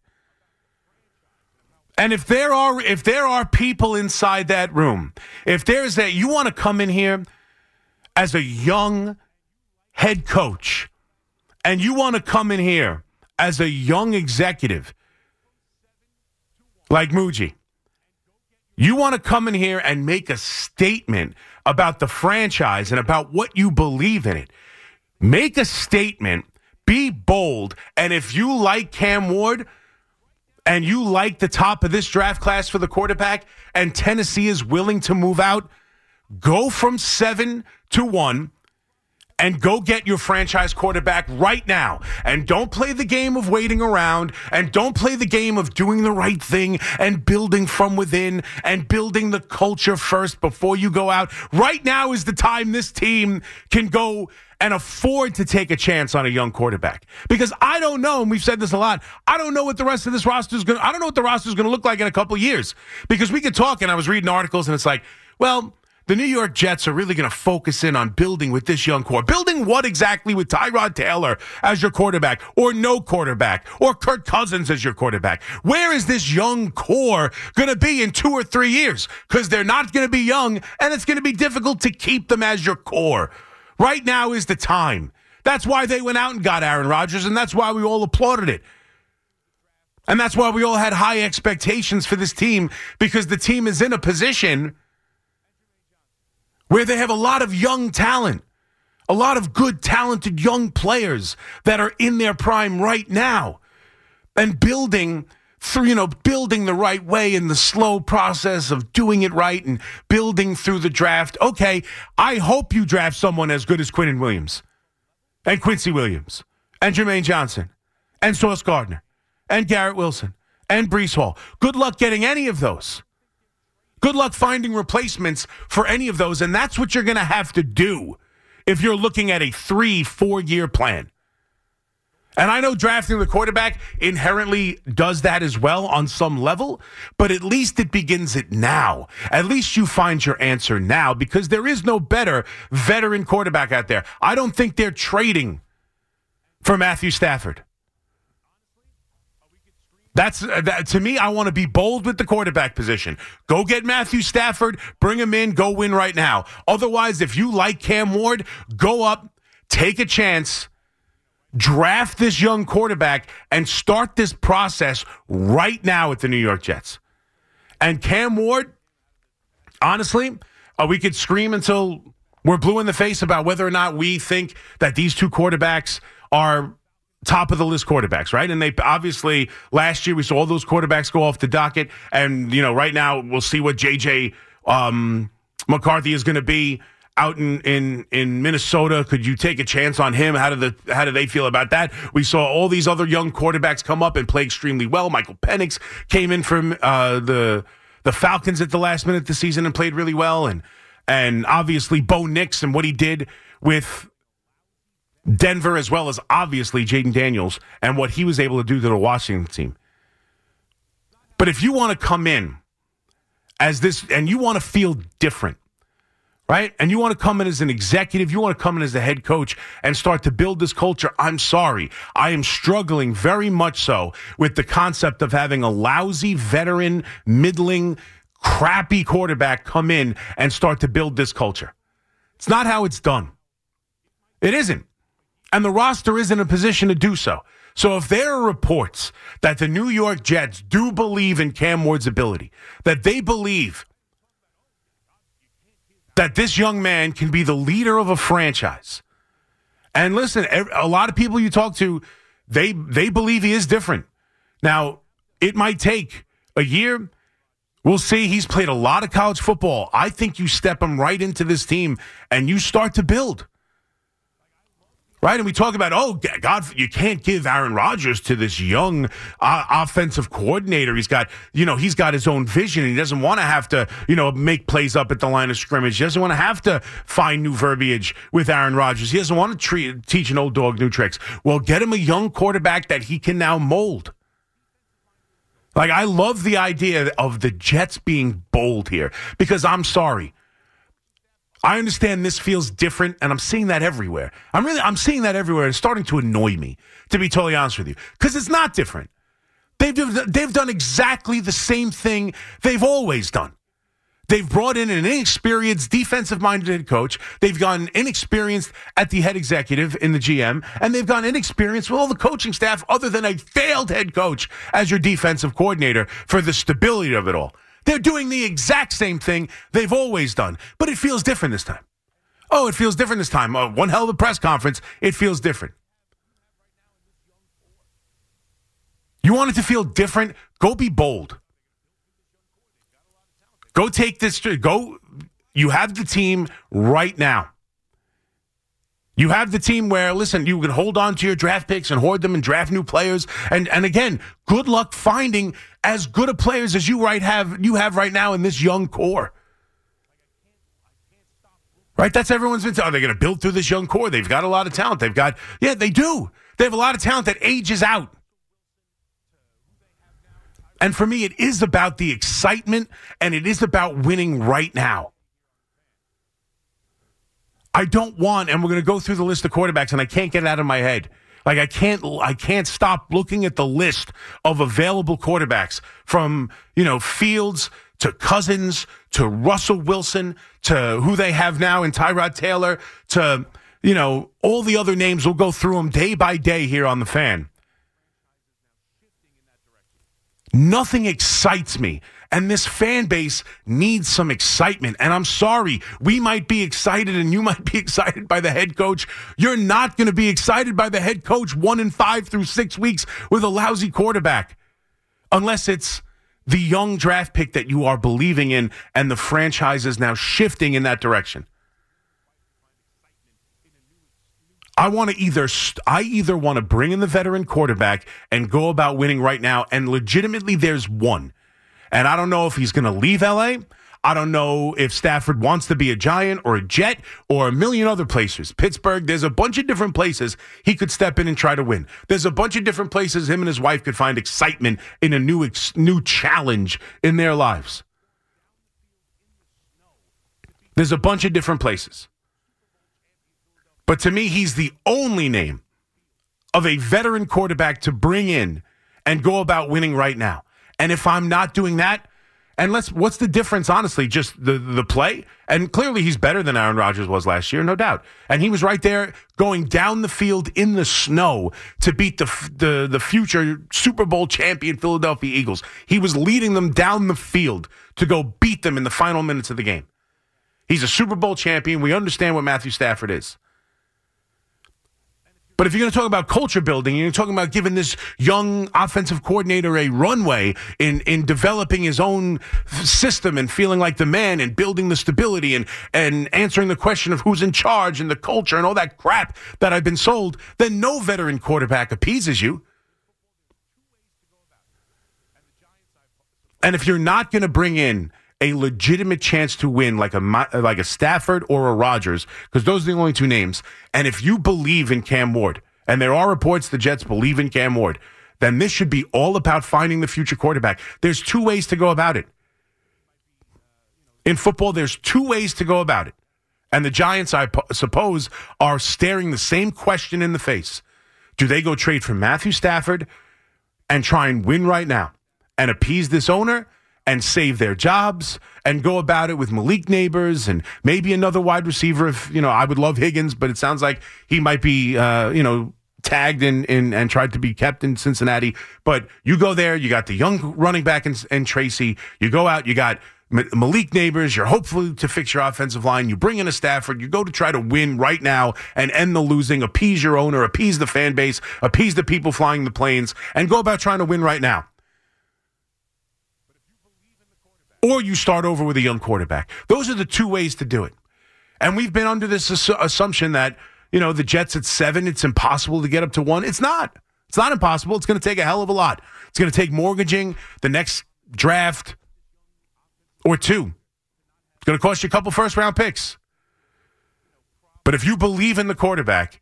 And if there are if there are people inside that room, if there's that, you want to come in here as a young head coach, and you want to come in here as a young executive like Muji, you want to come in here and make a statement about the franchise and about what you believe in it. Make a statement, be bold, and if you like Cam Ward and you like the top of this draft class for the quarterback and Tennessee is willing to move out, go from seven to one and go get your franchise quarterback right now. And don't play the game of waiting around, and don't play the game of doing the right thing and building from within and building the culture first before you go out. Right now is the time this team can go and afford to take a chance on a young quarterback. Because I don't know, and we've said this a lot, I don't know what the rest of this roster is going to, I don't know what the roster is going to look like in a couple of years. Because we could talk, and I was reading articles, and it's like, well, the New York Jets are really going to focus in on building with this young core. Building what exactly with Tyrod Taylor as your quarterback, or no quarterback, or Kirk Cousins as your quarterback? Where is this young core going to be in two or three years? Because they're not going to be young, and it's going to be difficult to keep them as your core. Right now is the time. That's why they went out and got Aaron Rodgers, and that's why we all applauded it. And that's why we all had high expectations for this team, because the team is in a position where they have a lot of young talent, a lot of good, talented young players that are in their prime right now, and building through, you know, building the right way in the slow process of doing it right and building through the draft. Okay, I hope you draft someone as good as Quinnen Williams and Quincy Williams and Jermaine Johnson and Sauce Gardner and Garrett Wilson and Breece Hall. Good luck getting any of those. Good luck finding replacements for any of those, and that's what you're going to have to do if you're looking at a three, four-year plan. And I know drafting the quarterback inherently does that as well on some level, but at least it begins it now. At least you find your answer now, because there is no better veteran quarterback out there. I don't think they're trading for Matthew Stafford. That's uh, that, to me, I want to be bold with the quarterback position. Go get Matthew Stafford, bring him in, go win right now. Otherwise, if you like Cam Ward, go up, take a chance, draft this young quarterback, and start this process right now at the New York Jets. And Cam Ward, honestly, uh, we could scream until we're blue in the face about whether or not we think that these two quarterbacks are top of the list quarterbacks, right? And they obviously last year we saw all those quarterbacks go off the docket, and you know right now we'll see what J J um, McCarthy is going to be out in, in in Minnesota. Could you take a chance on him? How do the how do they feel about that? We saw all these other young quarterbacks come up and play extremely well. Michael Penix came in from uh, the the Falcons at the last minute of the season and played really well, and and obviously Bo Nix and what he did with Denver, as well as obviously Jaden Daniels and what he was able to do to the Washington team. But if you want to come in as this and you want to feel different, right? And you want to come in as an executive, you want to come in as the head coach and start to build this culture, I'm sorry. I am struggling very much so with the concept of having a lousy, veteran, middling, crappy quarterback come in and start to build this culture. It's not how it's done. It isn't. And the roster is in a position to do so. So if there are reports that the New York Jets do believe in Cam Ward's ability, that they believe that this young man can be the leader of a franchise, and listen, a lot of people you talk to, they they believe he is different. Now, it might take a year. We'll see. He's played a lot of college football. I think you step him right into this team and you start to build. Right, and we talk about, oh, God, you can't give Aaron Rodgers to this young uh, offensive coordinator. He's got, you know, he's got his own vision. And he doesn't want to have to, you know, make plays up at the line of scrimmage. He doesn't want to have to find new verbiage with Aaron Rodgers. He doesn't want to treat, teach an old dog new tricks. Well, get him a young quarterback that he can now mold. Like, I love the idea of the Jets being bold here because I'm sorry. I understand this feels different, and I'm seeing that everywhere. I'm really, I'm seeing that everywhere. It's starting to annoy me, to be totally honest with you, because it's not different. They've they've done exactly the same thing they've always done. They've brought in an inexperienced defensive-minded head coach. They've gone inexperienced at the head executive in the G M, and they've gone inexperienced with all the coaching staff, other than a failed head coach as your defensive coordinator for the stability of it all. They're doing the exact same thing they've always done, but it feels different this time. Oh, it feels different this time. Uh, one hell of a press conference. It feels different. You want it to feel different? Go be bold. Go take this. Go. You have the team right now. You have the team where, listen, you can hold on to your draft picks and hoard them and draft new players. And and again, good luck finding as good a players as you right have you have right now in this young core. Right? That's everyone's been saying. Oh, they're going to build through this young core. They've got a lot of talent. They've got, yeah, they do. They have a lot of talent that ages out. And for me, it is about the excitement, and it is about winning right now. I don't want, and we're going to go through the list of quarterbacks, and I can't get it out of my head. Like, I can't I can't stop looking at the list of available quarterbacks from, you know, Fields to Cousins to Russell Wilson to who they have now in Tyrod Taylor to, you know, all the other names. We'll go through them day by day here on The Fan. Nothing excites me. And this fan base needs some excitement. And I'm sorry, we might be excited and you might be excited by the head coach. You're not going to be excited by the head coach one in five through six weeks with a lousy quarterback. Unless it's the young draft pick that you are believing in and the franchise is now shifting in that direction. I want to either I either want to bring in the veteran quarterback and go about winning right now, and legitimately there's one. And I don't know if he's going to leave L A. I don't know if Stafford wants to be a Giant or a Jet or a million other places. Pittsburgh, there's a bunch of different places he could step in and try to win. There's a bunch of different places him and his wife could find excitement in a new new challenge in their lives. There's a bunch of different places. But to me, he's the only name of a veteran quarterback to bring in and go about winning right now. And if I'm not doing that, and let's, what's the difference, honestly? Just the, the play? And clearly he's better than Aaron Rodgers was last year, no doubt. And he was right there going down the field in the snow to beat the, the, the future Super Bowl champion Philadelphia Eagles. He was leading them down the field to go beat them in the final minutes of the game. He's a Super Bowl champion. We understand what Matthew Stafford is. But if you're going to talk about culture building, you're talking about giving this young offensive coordinator a runway in, in developing his own system and feeling like the man and building the stability and, and answering the question of who's in charge and the culture and all that crap that I've been sold, then no veteran quarterback appeases you. And if you're not going to bring in a legitimate chance to win like a like a Stafford or a Rodgers, because those are the only two names, and if you believe in Cam Ward, and there are reports the Jets believe in Cam Ward, then this should be all about finding the future quarterback. There's two ways to go about it. In football, there's two ways to go about it. And the Giants, I po- suppose, are staring the same question in the face. Do they go trade for Matthew Stafford and try and win right now and appease this owner and save their jobs and go about it with Malik Neighbors and maybe another wide receiver? If, you know, I would love Higgins, but it sounds like he might be, uh, you know, tagged in, in and tried to be kept in Cincinnati. But you go there, you got the young running back and, and Tracy. You go out, you got M- Malik Neighbors. You're hopefully to fix your offensive line. You bring in a Stafford. You go to try to win right now and end the losing, appease your owner, appease the fan base, appease the people flying the planes, and go about trying to win right now. Or you start over with a young quarterback. Those are the two ways to do it. And we've been under this assu- assumption that, you know, the Jets at seven, it's impossible to get up to one. It's not. It's not impossible. It's going to take a hell of a lot. It's going to take mortgaging the next draft or two. It's going to cost you a couple first-round picks. But if you believe in the quarterback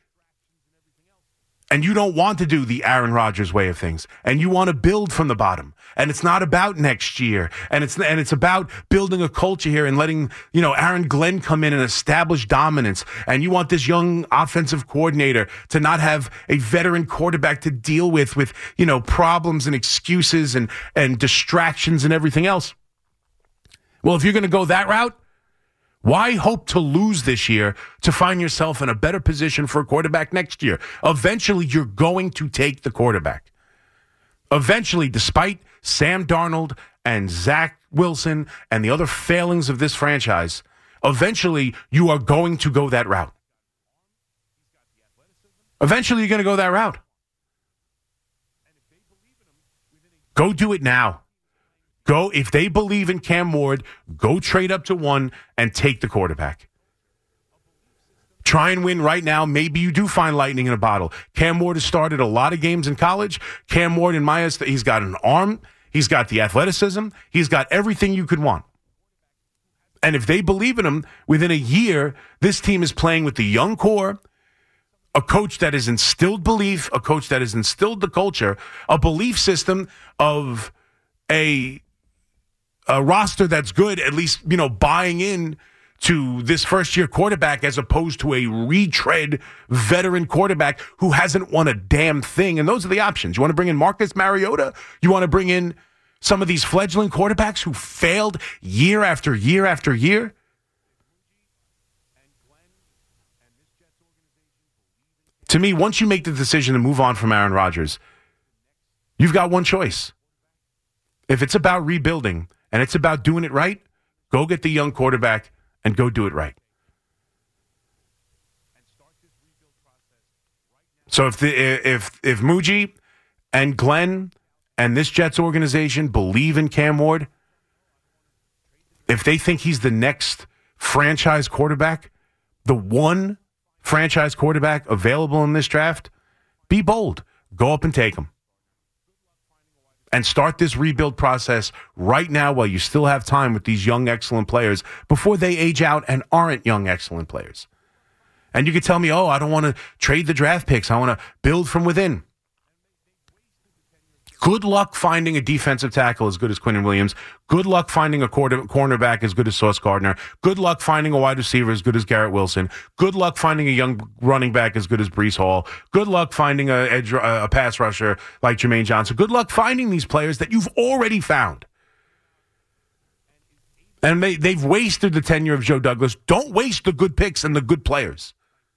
and you don't want to do the Aaron Rodgers way of things, and you want to build from the bottom, and it's not about next year, and it's and it's about building a culture here and letting, you know, Aaron Glenn come in and establish dominance, and you want this young offensive coordinator to not have a veteran quarterback to deal with, with, you know, problems and excuses and, and distractions and everything else. Well, if you're going to go that route, why hope to lose this year to find yourself in a better position for a quarterback next year? Eventually, you're going to take the quarterback. Eventually, despite Sam Darnold and Zach Wilson and the other failings of this franchise, eventually you are going to go that route. Eventually, you're going to go that route. Go do it now. Go, if they believe in Cam Ward, go trade up to one and take the quarterback. Try and win right now. Maybe you do find lightning in a bottle. Cam Ward has started a lot of games in college. Cam Ward, in my estimation, he's got an arm. He's got the athleticism. He's got everything you could want. And if they believe in him, within a year, this team is playing with the young core, a coach that has instilled belief, a coach that has instilled the culture, a belief system of a a roster that's good, at least, you know, buying in to this first-year quarterback as opposed to a retread veteran quarterback who hasn't won a damn thing. And those are the options. You want to bring in Marcus Mariota? You want to bring in some of these fledgling quarterbacks who failed year after year after year? To me, once you make the decision to move on from Aaron Rodgers, you've got one choice. If it's about rebuilding and it's about doing it right, go get the young quarterback and go do it right. So if the, if if Muji and Glenn and this Jets organization believe in Cam Ward, if they think he's the next franchise quarterback, the one franchise quarterback available in this draft, be bold. Go up and take him. And start this rebuild process right now while you still have time with these young, excellent players before they age out and aren't young, excellent players. And you could tell me, oh, I don't want to trade the draft picks. I want to build from within. Good luck finding a defensive tackle as good as Quinnen Williams. Good luck finding a quarter, cornerback as good as Sauce Gardner. Good luck finding a wide receiver as good as Garrett Wilson. Good luck finding a young running back as good as Breece Hall. Good luck finding a, edge, a pass rusher like Jermaine Johnson. Good luck finding these players that you've already found. And they, they've wasted the tenure of Joe Douglas. Don't waste the good picks and the good players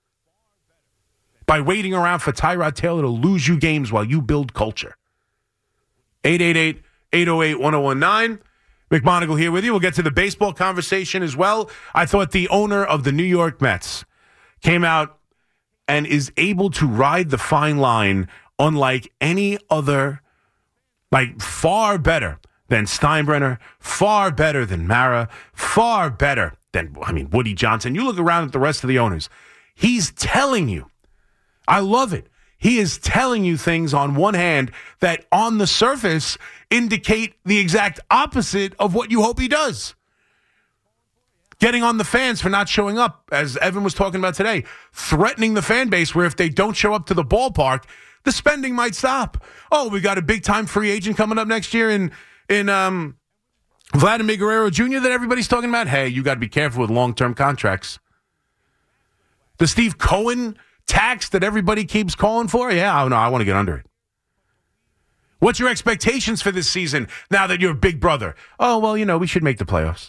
by waiting around for Tyrod Taylor to lose you games while you build culture. eight eight eight, eight oh eight, one oh one nine. McMonagle here with you. We'll get to the baseball conversation as well. I thought the owner of the New York Mets came out and is able to ride the fine line unlike any other, like far better than Steinbrenner, far better than Mara, far better than, I mean, Woody Johnson. You look around at the rest of the owners. He's telling you, I love it. He is telling you things on one hand that on the surface indicate the exact opposite of what you hope he does. Getting on the fans for not showing up, as Evan was talking about today, threatening the fan base where if they don't show up to the ballpark, the spending might stop. Oh, we got a big-time free agent coming up next year in, in um, Vladimir Guerrero Junior that everybody's talking about. Hey, you got to be careful with long-term contracts. The Steve Cohen tax that everybody keeps calling for? Yeah, oh, no, I want to get under it. What's your expectations for this season now that you're a big brother? Oh, well, you know, we should make the playoffs.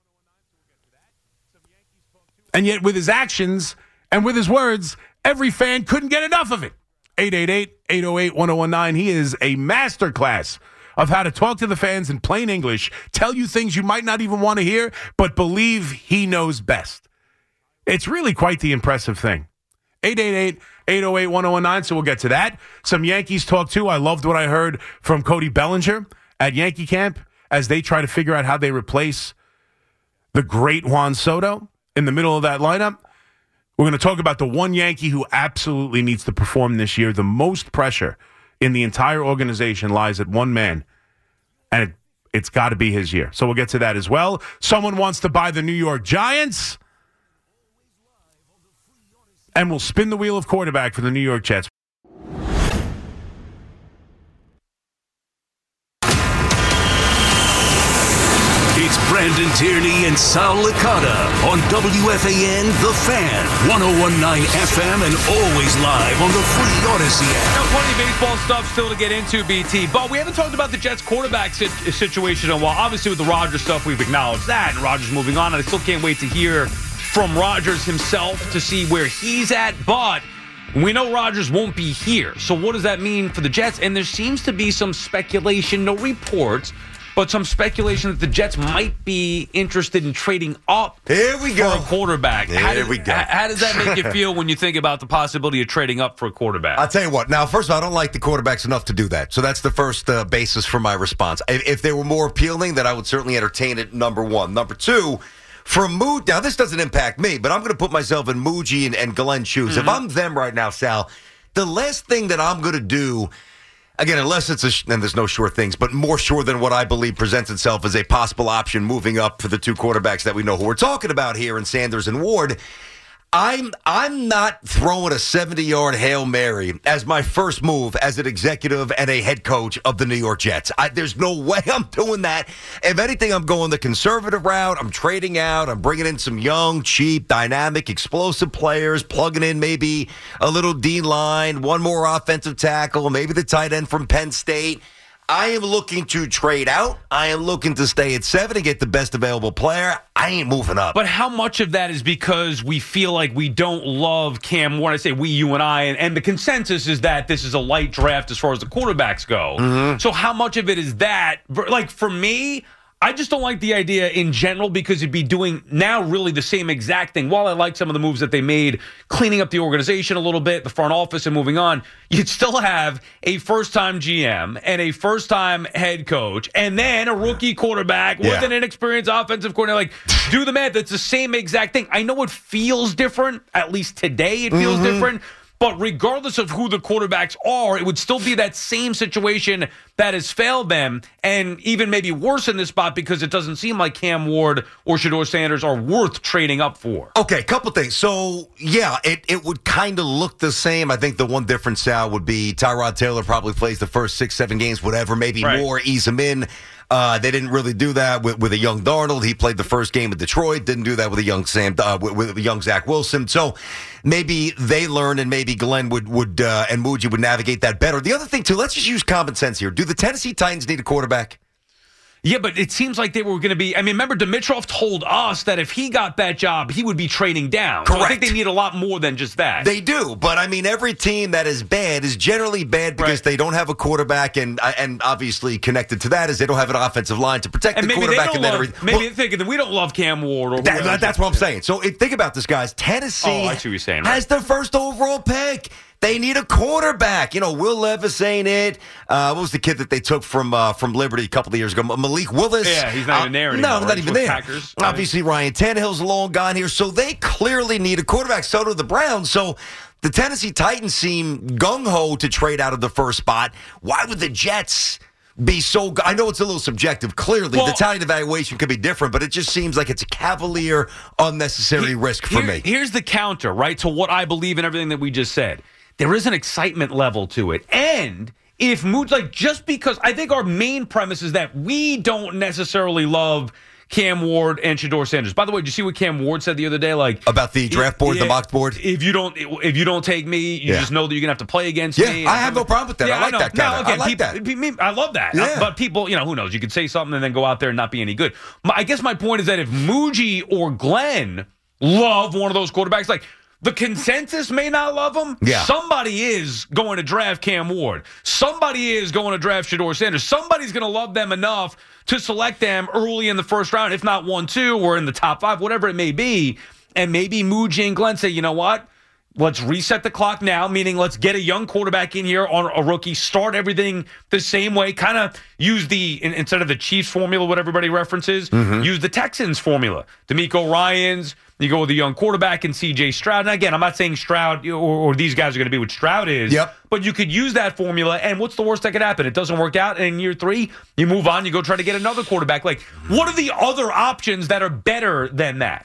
And yet with his actions and with his words, every fan couldn't get enough of it. eight eight eight, eight oh eight, one oh one nine. He is a masterclass of how to talk to the fans in plain English, tell you things you might not even want to hear, but believe he knows best. It's really quite the impressive thing. eight eight eight, eight oh eight, one oh one nine, so we'll get to that. Some Yankees talk, too. I loved what I heard from Cody Bellinger at Yankee camp as they try to figure out how they replace the great Juan Soto in the middle of that lineup. We're going to talk about the one Yankee who absolutely needs to perform this year. The most pressure in the entire organization lies at one man, and it, it's got to be his year. So we'll get to that as well. Someone wants to buy the New York Giants, and we'll spin the wheel of quarterback for the New York Jets. It's Brandon Tierney and Sal Licata on W F A N The Fan, ten nineteen F M, and always live on the free Odyssey app. Now, plenty of baseball stuff still to get into, B T, but we haven't talked about the Jets quarterback sit- situation in a while. Obviously, with the Rodgers stuff, we've acknowledged that, and Rodgers moving on, and I still can't wait to hear from Rodgers himself to see where he's at, but we know Rodgers won't be here. So what does that mean for the Jets? And there seems to be some speculation, no reports, but some speculation that the Jets might be interested in trading up Here we go. for a quarterback. Here how does, we go. How does that make you feel when you think about the possibility of trading up for a quarterback? I'll tell you what. Now, first of all, I don't like the quarterbacks enough to do that. So that's the first uh, basis for my response. If, if they were more appealing, then I would certainly entertain it, number one. Number two, for Mood, now this doesn't impact me, but I'm going to put myself in Muji and, and Glenn shoes. Mm-hmm. If I'm them right now, Sal, the last thing that I'm going to do, again, unless it's a, and there's no sure things, but more sure than what I believe presents itself as a possible option moving up for the two quarterbacks that we know who we're talking about here in Sanders and Ward. I'm I'm not throwing a seventy-yard Hail Mary as my first move as an executive and a head coach of the New York Jets. I, there's no way I'm doing that. If anything, I'm going the conservative route. I'm trading out. I'm bringing in some young, cheap, dynamic, explosive players, plugging in maybe a little D-line, one more offensive tackle, maybe the tight end from Penn State. I am looking to trade out. I am looking to stay at seven and get the best available player. I ain't moving up. But how much of that is because we feel like we don't love Cam Ward? I say we, you, and I, and, and the consensus is that this is a light draft as far as the quarterbacks go. Mm-hmm. So how much of it is that? Like, for me, I just don't like the idea in general because it'd be doing now really the same exact thing. While I like some of the moves that they made, cleaning up the organization a little bit, the front office and moving on, you'd still have a first-time G M and a first-time head coach and then a rookie quarterback yeah. with an inexperienced offensive coordinator. Like, do the math. It's the same exact thing. I know it feels different. At least today it feels mm-hmm. different. But regardless of who the quarterbacks are, it would still be that same situation that has failed them, and even maybe worse in this spot because it doesn't seem like Cam Ward or Shedeur Sanders are worth trading up for. Okay, couple things. So, yeah, it, it would kind of look the same. I think the one difference, Sal, would be Tyrod Taylor probably plays the first six, seven games, whatever, maybe right. more, ease him in. Uh, they didn't really do that with, with a young Darnold. He played the first game with Detroit. Didn't do that with a young Sam, uh, with, with a young Zach Wilson. So maybe they learned, and maybe Glenn would would uh, and Muji would navigate that better. The other thing too, let's just use common sense here. Do the Tennessee Titans need a quarterback? Yeah, but it seems like they were going to be. I mean, remember, Dimitrov told us that if he got that job, he would be trading down. Correct. So I think they need a lot more than just that. They do, but I mean, every team that is bad is generally bad because Right. they don't have a quarterback, and and obviously connected to that is they don't have an offensive line to protect and the maybe they quarterback. don't and then love, everything. maybe Well, they're thinking that we don't love Cam Ward. Or that- whoever. that's what I'm saying. So if, think about this, guys. Tennessee Oh, I see what you're saying, has the first overall pick. They need a quarterback. You know, Will Levis ain't it. Uh, what was the kid that they took from uh, from Liberty a couple of years ago? Malik Willis. Yeah, he's not even there anymore. No, right? not He's even with there. Packers, right? Obviously, Ryan Tannehill's long gone here, so they clearly need a quarterback. So do the Browns. So the Tennessee Titans seem gung-ho to trade out of the first spot. Why would the Jets be so... I know it's a little subjective. Clearly, Well, the talent evaluation could be different, but it just seems like it's a cavalier, unnecessary risk for Here- me. Here's the counter, right, to what I believe in everything that we just said. There is an excitement level to it. And if Mood, like, just because I think our main premise is that we don't necessarily love Cam Ward and Shedeur Sanders. By the way, did you see what Cam Ward said the other day? Like About the draft board, the mock board? If you don't, if you don't take me, you Yeah. just know that you're gonna have to play against Yeah, me. I have no problem with that. I like know. that Now, kinda- I again, like people, that. pe- me- I love that. Yeah. Uh, but people, you know, who knows? You could say something and then go out there and not be any good. My, I guess my point is that if Muji or Glenn love one of those quarterbacks, like. The consensus may not love him. Yeah. Somebody is going to draft Cam Ward. Somebody is going to draft Shedeur Sanders. Somebody's going to love them enough to select them early in the first round, if not one, two, or in the top five, whatever it may be. And maybe Muji and Glenn say, you know what? Let's reset the clock now, meaning let's get a young quarterback in here on a rookie, start everything the same way, kind of use the, in, instead of the Chiefs formula, what everybody references, Mm-hmm. use the Texans formula. DeMeco Ryans, you go with a young quarterback and C J Stroud. And again, I'm not saying Stroud or, or these guys are going to be what Stroud is. Yep. But you could use that formula, and what's the worst that could happen? It doesn't work out, and in year three, you move on, you go try to get another quarterback. Like, what are the other options that are better than that?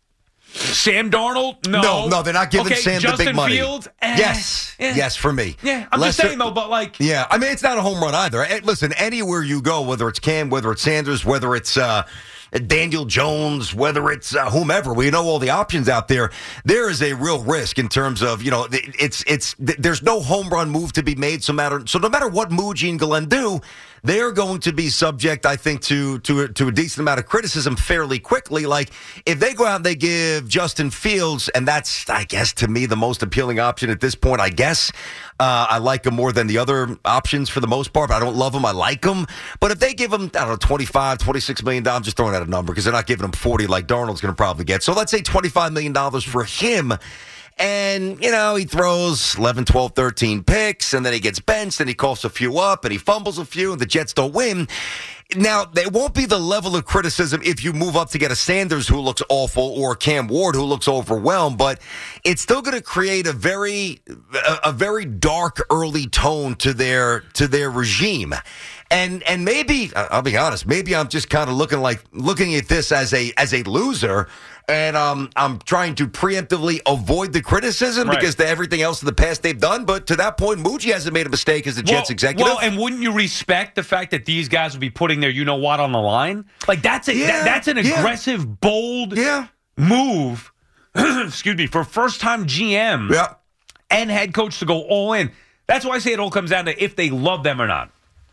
Sam Darnold? No. No, no, they're not giving okay, Sam Justin the big money. Fields? Eh, yes, eh. yes, for me. Yeah, I'm Lester- just saying, though, but like... Yeah, I mean, it's not a home run either. Eh, Listen, anywhere you go, whether it's Cam, whether it's Sanders, whether it's uh, Daniel Jones, whether it's uh, whomever, we know all the options out there. There is a real risk in terms of, you know, it's it's there's no home run move to be made. So matter so no matter what Muji and Glenn do, they're going to be subject, I think, to to to a decent amount of criticism fairly quickly. Like if they go out and they give Justin Fields, and that's, I guess, to me the most appealing option at this point. I guess uh, I like him more than the other options for the most part, but I don't love him. I like him, but if they give him, I don't know, twenty-five, twenty-six million dollars, I'm just throwing out a number because they're not giving him forty like Darnold's going to probably get. So let's say twenty-five million dollars for him. And, you know, he throws eleven, twelve, thirteen picks, and then he gets benched, and he coughs a few up, and he fumbles a few, and the Jets don't win. Now, there won't be the level of criticism if you move up to get a Sanders who looks awful or Cam Ward who looks overwhelmed, but it's still going to create a very, a, a very dark early tone to their to their regime. And and maybe, I'll be honest, maybe I'm just kind of looking like looking at this as a as a loser. And um, I'm trying to preemptively avoid the criticism Right. because the, everything else in the past they've done. But to that point, Muji hasn't made a mistake as the Jets well, executive. Well, and wouldn't you respect the fact that these guys would be putting their you-know-what on the line? Like, that's a, Yeah, that, that's an yeah. aggressive, bold yeah. move, excuse me, for first-time G M Yeah. and head coach to go all in. That's why I say it all comes down to if they love them or not.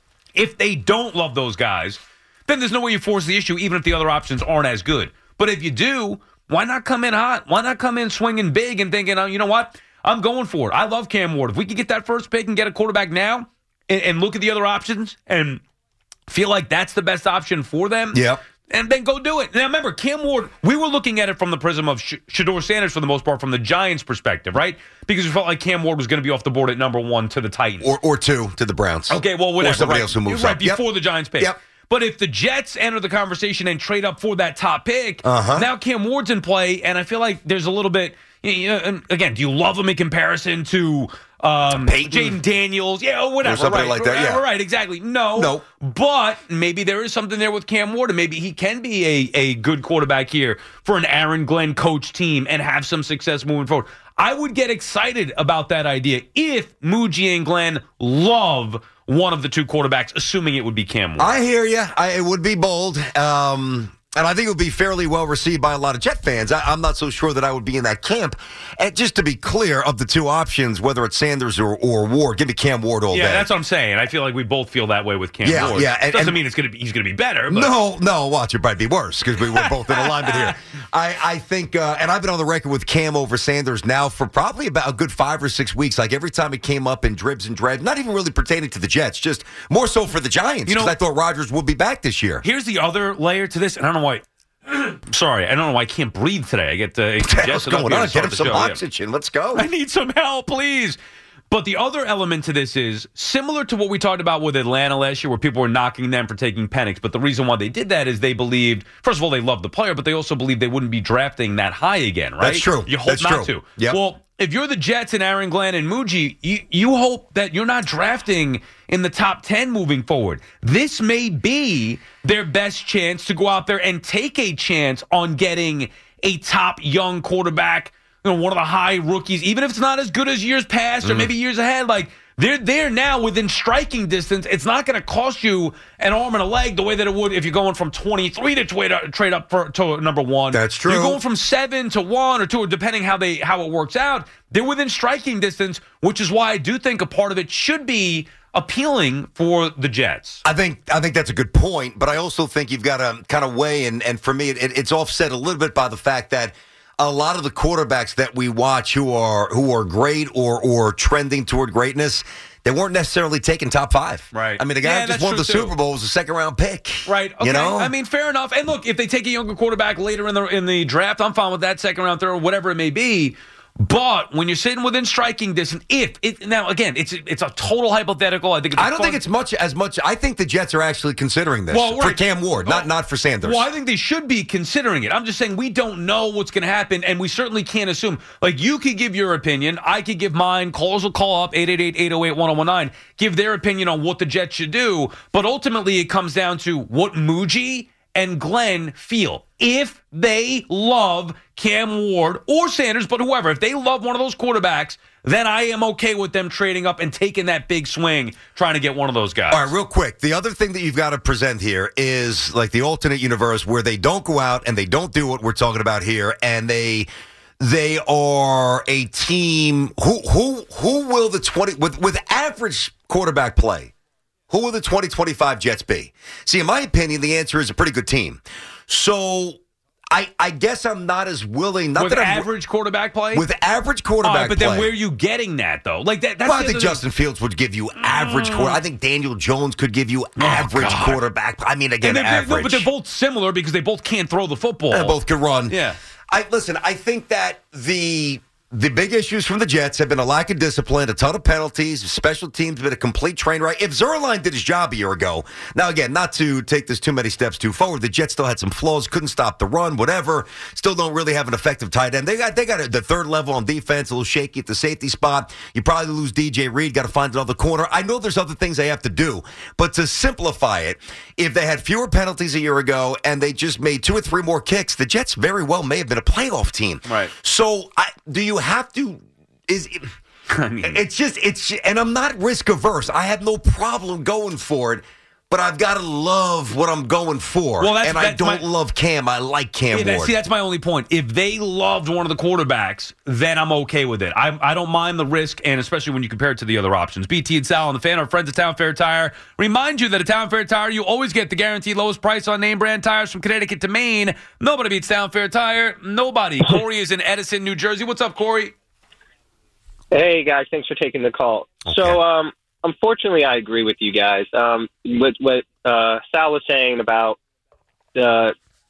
If they don't love those guys, then there's no way you force the issue, even if the other options aren't as good. But if you do, why not come in hot? Why not come in swinging big and thinking, oh, you know what? I'm going for it. I love Cam Ward. If we could get that first pick and get a quarterback now and, and look at the other options and feel like that's the best option for them, Yep. and then go do it. Now, remember, Cam Ward, we were looking at it from the prism of Sh- Shedeur Sanders for the most part, from the Giants' perspective, right? Because we felt like Cam Ward was going to be off the board at number one to the Titans. Or or two to the Browns. Okay, well, whatever. Or somebody right. else who moves right, up. Yep. before the Giants pick. Yep. But if the Jets enter the conversation and trade up for that top pick, Uh-huh. now Cam Ward's in play, and I feel like there's a little bit, you know, and again, do you love him in comparison to um, Peyton? Jaden Daniels? Yeah, or whatever. Or somebody right, like that, right, yeah. Right, exactly. No. No. But maybe there is something there with Cam Ward, and maybe he can be a, a good quarterback here for an Aaron Glenn coach team and have some success moving forward. I would get excited about that idea if Muji and Glenn love one of the two quarterbacks, assuming it would be Cam Ward. I hear you. I, it would be bold. Um, And I think it would be fairly well received by a lot of Jet fans. I, I'm not so sure that I would be in that camp. And just to be clear, of the two options, whether it's Sanders or, or Ward, give me Cam Ward all yeah, day. Yeah, that's what I'm saying. I feel like we both feel that way with Cam yeah, Ward. Yeah, and, Doesn't and, mean it's gonna be he's going to be better. But. No, no, watch, it might be worse because we were both in alignment here. I, I think, uh, and I've been on the record with Cam over Sanders now for probably about a good five or six weeks. Like every time it came up in dribs and dread, not even really pertaining to the Jets, just more so for the Giants because I thought Rodgers would be back this year. Here's the other layer to this, and I don't know why. Sorry, I don't know why I can't breathe today. I get uh, What's going on? Get him some oxygen. Let's go. I need some help, please. But the other element to this is similar to what we talked about with Atlanta last year, where people were knocking them for taking Penix. But the reason why they did that is they believed, first of all, they loved the player, but they also believed they wouldn't be drafting that high again, right? That's true. You hope That's not true. to. Yep. Well, if you're the Jets and Aaron Glenn and Muji, you, you hope that you're not drafting in the top ten moving forward. This may be their best chance to go out there and take a chance on getting a top young quarterback, you know, one of the high rookies, even if it's not as good as years past or Mm. maybe years ahead. Like, they're there now within striking distance. It's not going to cost you an arm and a leg the way that it would if you're going from twenty-three to trade, trade up for, to number one. That's true. You're going from seven to one or two, depending how they how it works out. They're within striking distance, which is why I do think a part of it should be appealing for the Jets. I think I think that's a good point, but I also think you've got to kind of weigh, and, and for me, it, it's offset a little bit by the fact that a lot of the quarterbacks that we watch who are who are great or or trending toward greatness, they weren't necessarily taken top five. Right. I mean, the guy Yeah, who just that's won true, the too. Super Bowl was a second round pick. Right. Okay. You know? I mean, fair enough. And look, if they take a younger quarterback later in the in the draft, I'm fine with that, second round, third, whatever it may be. But when you're sitting within striking distance, if it now again, it's it's a total hypothetical. I think it's a I don't fun, think it's much as much. I think the Jets are actually considering this Well, for right. Cam Ward, not Well, not for Sanders. Well, I think they should be considering it. I'm just saying we don't know what's going to happen, and we certainly can't assume. Like, you could give your opinion. I could give mine. Callers will call up, eight eight eight, eight oh eight, one oh one nine, give their opinion on what the Jets should do. But ultimately, it comes down to what Muji and Glenn feel. If they love Cam Ward or Sanders, but whoever, if they love one of those quarterbacks, then I am okay with them trading up and taking that big swing, trying to get one of those guys. All right, real quick. The other thing that you've got to present here is like the alternate universe where they don't go out and they don't do what we're talking about here, and they they are a team who who who will the twenty with with average quarterback play. Who will the twenty twenty-five Jets be? See, in my opinion, the answer is a pretty good team. So I I guess I'm not as willing. Not with that I'm, average quarterback play? with average quarterback All right, but play. then where are you getting that, though? Like that. That's Well, I the think other Justin Fields would give you average quarter. I think Daniel Jones could give you average God. quarterback. I mean, again, And they're- average. No, but they're both similar because they both can't throw the football. They both can run. Yeah. I listen. I think that the the big issues from the Jets have been a lack of discipline, a ton of penalties, special teams been a complete train wreck. If Zerline did his job a year ago, now again, not to take this too many steps too forward, the Jets still had some flaws, couldn't stop the run, whatever. Still don't really have an effective tight end. They got they got a, the third level on defense, a little shaky at the safety spot. You probably lose D J Reed, got to find another corner. I know there's other things they have to do, but to simplify it, if they had fewer penalties a year ago and they just made two or three more kicks, the Jets very well may have been a playoff team. Right. So I, do you have to? Is it, I mean, it's just it's and I'm not risk averse. I have no problem going for it, but I've got to love what I'm going for. Well, that's- and I that's don't my- love Cam. I like Cam Yeah, that- Ward. see, that's my only point. If they loved one of the quarterbacks, then I'm okay with it. I, I don't mind the risk, and especially when you compare it to the other options. B T and Sal on the Fan, our friends at Town Fair Tire. Remind you that at Town Fair Tire, you always get the guaranteed lowest price on name brand tires from Connecticut to Maine. Nobody beats Town Fair Tire. Nobody. Corey is in Edison, New Jersey. What's up, Corey? Hey, guys. Thanks for taking the call. Okay. So, um, unfortunately, I agree with you guys. Um, what what uh, Sal was saying about the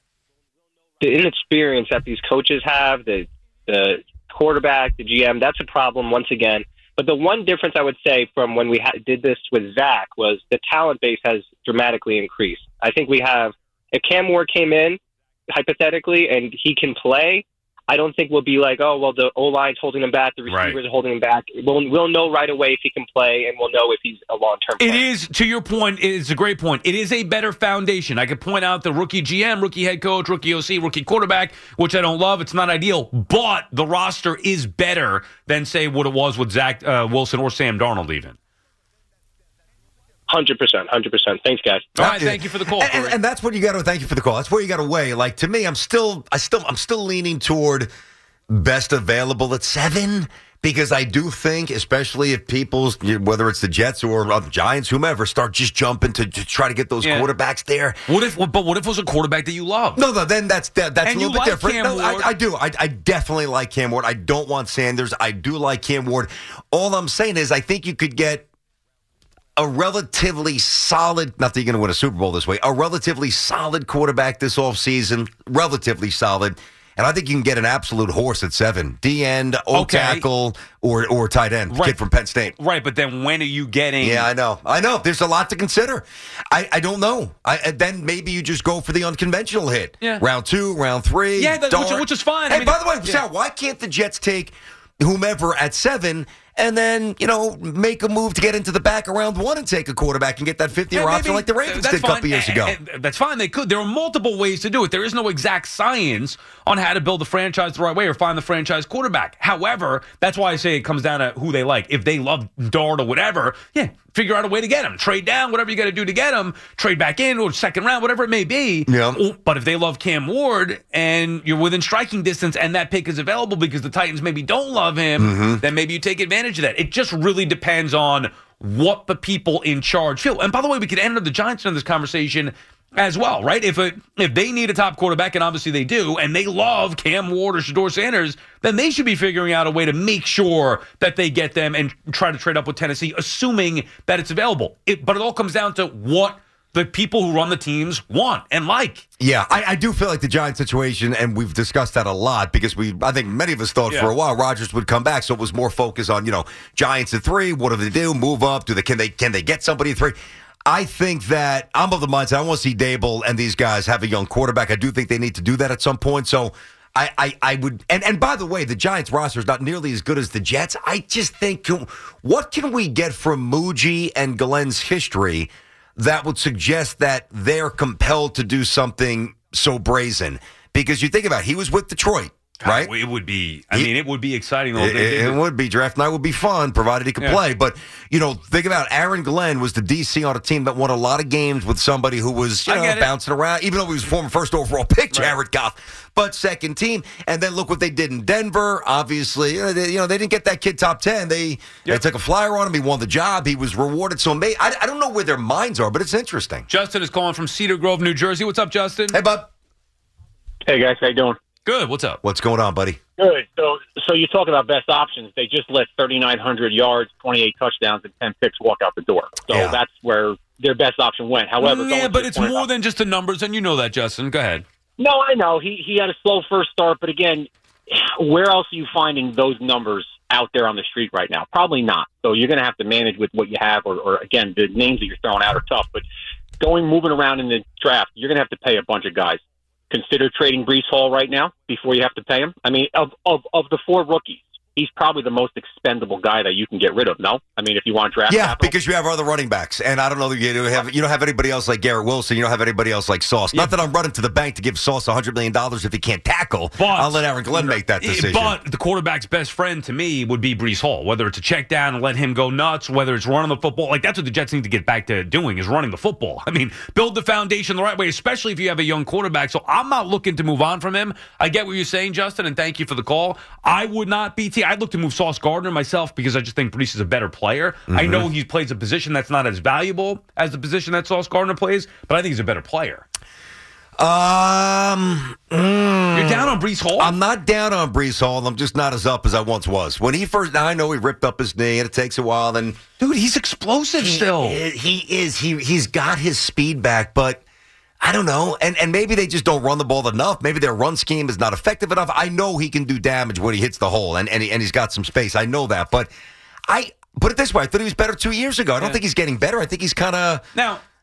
the inexperience that these coaches have, the the quarterback, the G M, that's a problem once again. But the one difference I would say from when we ha- did this with Zach was the talent base has dramatically increased. I think we have, if Cam Ward came in, hypothetically, and he can play, I don't think we'll be like, oh, well, the O-line's holding him back, the receivers Right. are holding him back. We'll, we'll know right away if he can play, and we'll know if he's a long-term player. It is, to your point, it is a great point. It is a better foundation. I could point out the rookie G M, rookie head coach, rookie O C, rookie quarterback, which I don't love. It's not ideal, but the roster is better than, say, what it was with Zach uh, Wilson or Sam Darnold even. one Hundred percent, hundred percent. Thanks, guys. All right, thank you for the call. And, and, and that's what you got to. Thank you for the call. That's where you got to weigh. Like to me, I'm still, I still, I'm still leaning toward best available at seven because I do think, especially if people, whether it's the Jets or the Giants, whomever, start just jumping to, to try to get those Yeah. quarterbacks there. What if? But what if it was a quarterback that you love? No, no, then that's that, that's And a you little bit like different. Cam No, Ward. I, I do. I, I definitely like Cam Ward. I don't want Sanders. I do like Cam Ward. All I'm saying is I think you could get a relatively solid, not that you're going to win a Super Bowl this way, a relatively solid quarterback this offseason, relatively solid. And I think you can get an absolute horse at seven. D-end, O-tackle, or, or tight end, Right. kid from Penn State. Right, but then when are you getting? Yeah, I know. I know. There's a lot to consider. I, I don't know. I, and then maybe you just go for the unconventional hit. Yeah. Round two, round three. Yeah, that- which- dart. which is fine. Hey, I mean, by the way, yeah. Sal, why can't the Jets take whomever at seven and then, you know, make a move to get into the back of round one and take a quarterback and get that fifty-year Yeah, option maybe. like the Ravens That's did a couple fine. years ago? And- and that's fine. They could. There are multiple ways to do it. There is no exact science on how to build a franchise the right way or find the franchise quarterback. However, that's why I say it comes down to who they like. If they love Dart or whatever, yeah, figure out a way to get him. Trade down, whatever you got to do to get him. Trade back in or second round, whatever it may be. Yeah. But if they love Cam Ward and you're within striking distance and that pick is available because the Titans maybe don't love him, Mm-hmm. then maybe you take advantage of that. It just really depends on what the people in charge feel. And by the way, we could enter the Giants into this conversation as well, right? If a, if they need a top quarterback, and obviously they do, and they love Cam Ward or Shedeur Sanders, then they should be figuring out a way to make sure that they get them and try to trade up with Tennessee, assuming that it's available. It, but it all comes down to what the people who run the teams want and like. Yeah, I, I do feel like the Giants situation, and we've discussed that a lot because we, I think many of us thought Yeah. for a while Rodgers would come back, so it was more focused on, you know, Giants at three. What do they do? Move up? Do they can they can they get somebody at three? I think that I'm of the mindset I want to see Dable and these guys have a young quarterback. I do think they need to do that at some point. So I, I, I would, and, and by the way, the Giants roster is not nearly as good as the Jets. I just think, what can we get from Muji and Glenn's history that would suggest that they're compelled to do something so brazen? Because you think about it, he was with Detroit, right? It would be, I He- mean, it would be exciting. It, it- it would be. Draft night would be fun, provided he could Yeah. play. But, you know, think about Aaron Glenn was the D C on a team that won a lot of games with somebody who was, you I know, get it. bouncing around, even though he was former first overall pick, Jared Goff, but second team. And then look what they did in Denver. Obviously, you know, they, you know, they didn't get that kid top ten. They, they took a flyer on him. He won the job. He was rewarded. So may, I, I don't know where their minds are, but it's interesting. Justin is calling from Cedar Grove, New Jersey. What's up, Justin? Hey, bud. Hey, guys. How you doing? Good. What's up? What's going on, buddy? Good. So, so you talk about best options. They just let thirty-nine hundred yards, twenty-eight touchdowns, and ten picks walk out the door. So Yeah. that's where their best option went. However, yeah, going to but your it's point more about- than just the numbers, and you know that, Justin. Go ahead. No, I know he he had a slow first start, but again, where else are you finding those numbers out there on the street right now? Probably not. So you're going to have to manage with what you have, or, or again, the names that you're throwing out are tough. But going moving around in the draft, you're going to have to pay a bunch of guys. Consider trading Breece Hall right now before you have to pay him. I mean, of of of the four rookies, he's probably the most expendable guy that you can get rid of. No, I mean, if you want draft Yeah, capital. because you have other running backs, and I don't know that you don't have you don't have anybody else like Garrett Wilson. You don't have anybody else like Sauce. Not that I'm running to the bank to give Sauce a hundred million dollars if he can't tackle. But- I'll let Aaron Glenn make that decision. But the quarterback's best friend to me would be Breece Hall. Whether it's a check down and let him go nuts, whether it's running the football, like that's what the Jets need to get back to doing is running the football. I mean, build the foundation the right way, especially if you have a young quarterback. So I'm not looking to move on from him. I get what you're saying, Justin, and thank you for the call. I would not be T. I'd look to move Sauce Gardner myself because I just think Breece is a better player. I Mm-hmm. know he plays a position that's not as valuable as the position that Sauce Gardner plays, but I think he's a better player. Um, mm, You're down on Breece Hall? I'm not down on Breece Hall. I'm just not as up as I once was. When he first, now I know he ripped up his knee, and it takes a while. Then, dude, he's explosive still. He is. He he's got his speed back, but I don't know. And and maybe they just don't run the ball enough. Maybe their run scheme is not effective enough. I know he can do damage when he hits the hole, and and, he, and he's got some space. I know that, but I put it this way: I thought he was better two years ago. I don't Yeah. think he's getting better. I think he's kind of Now,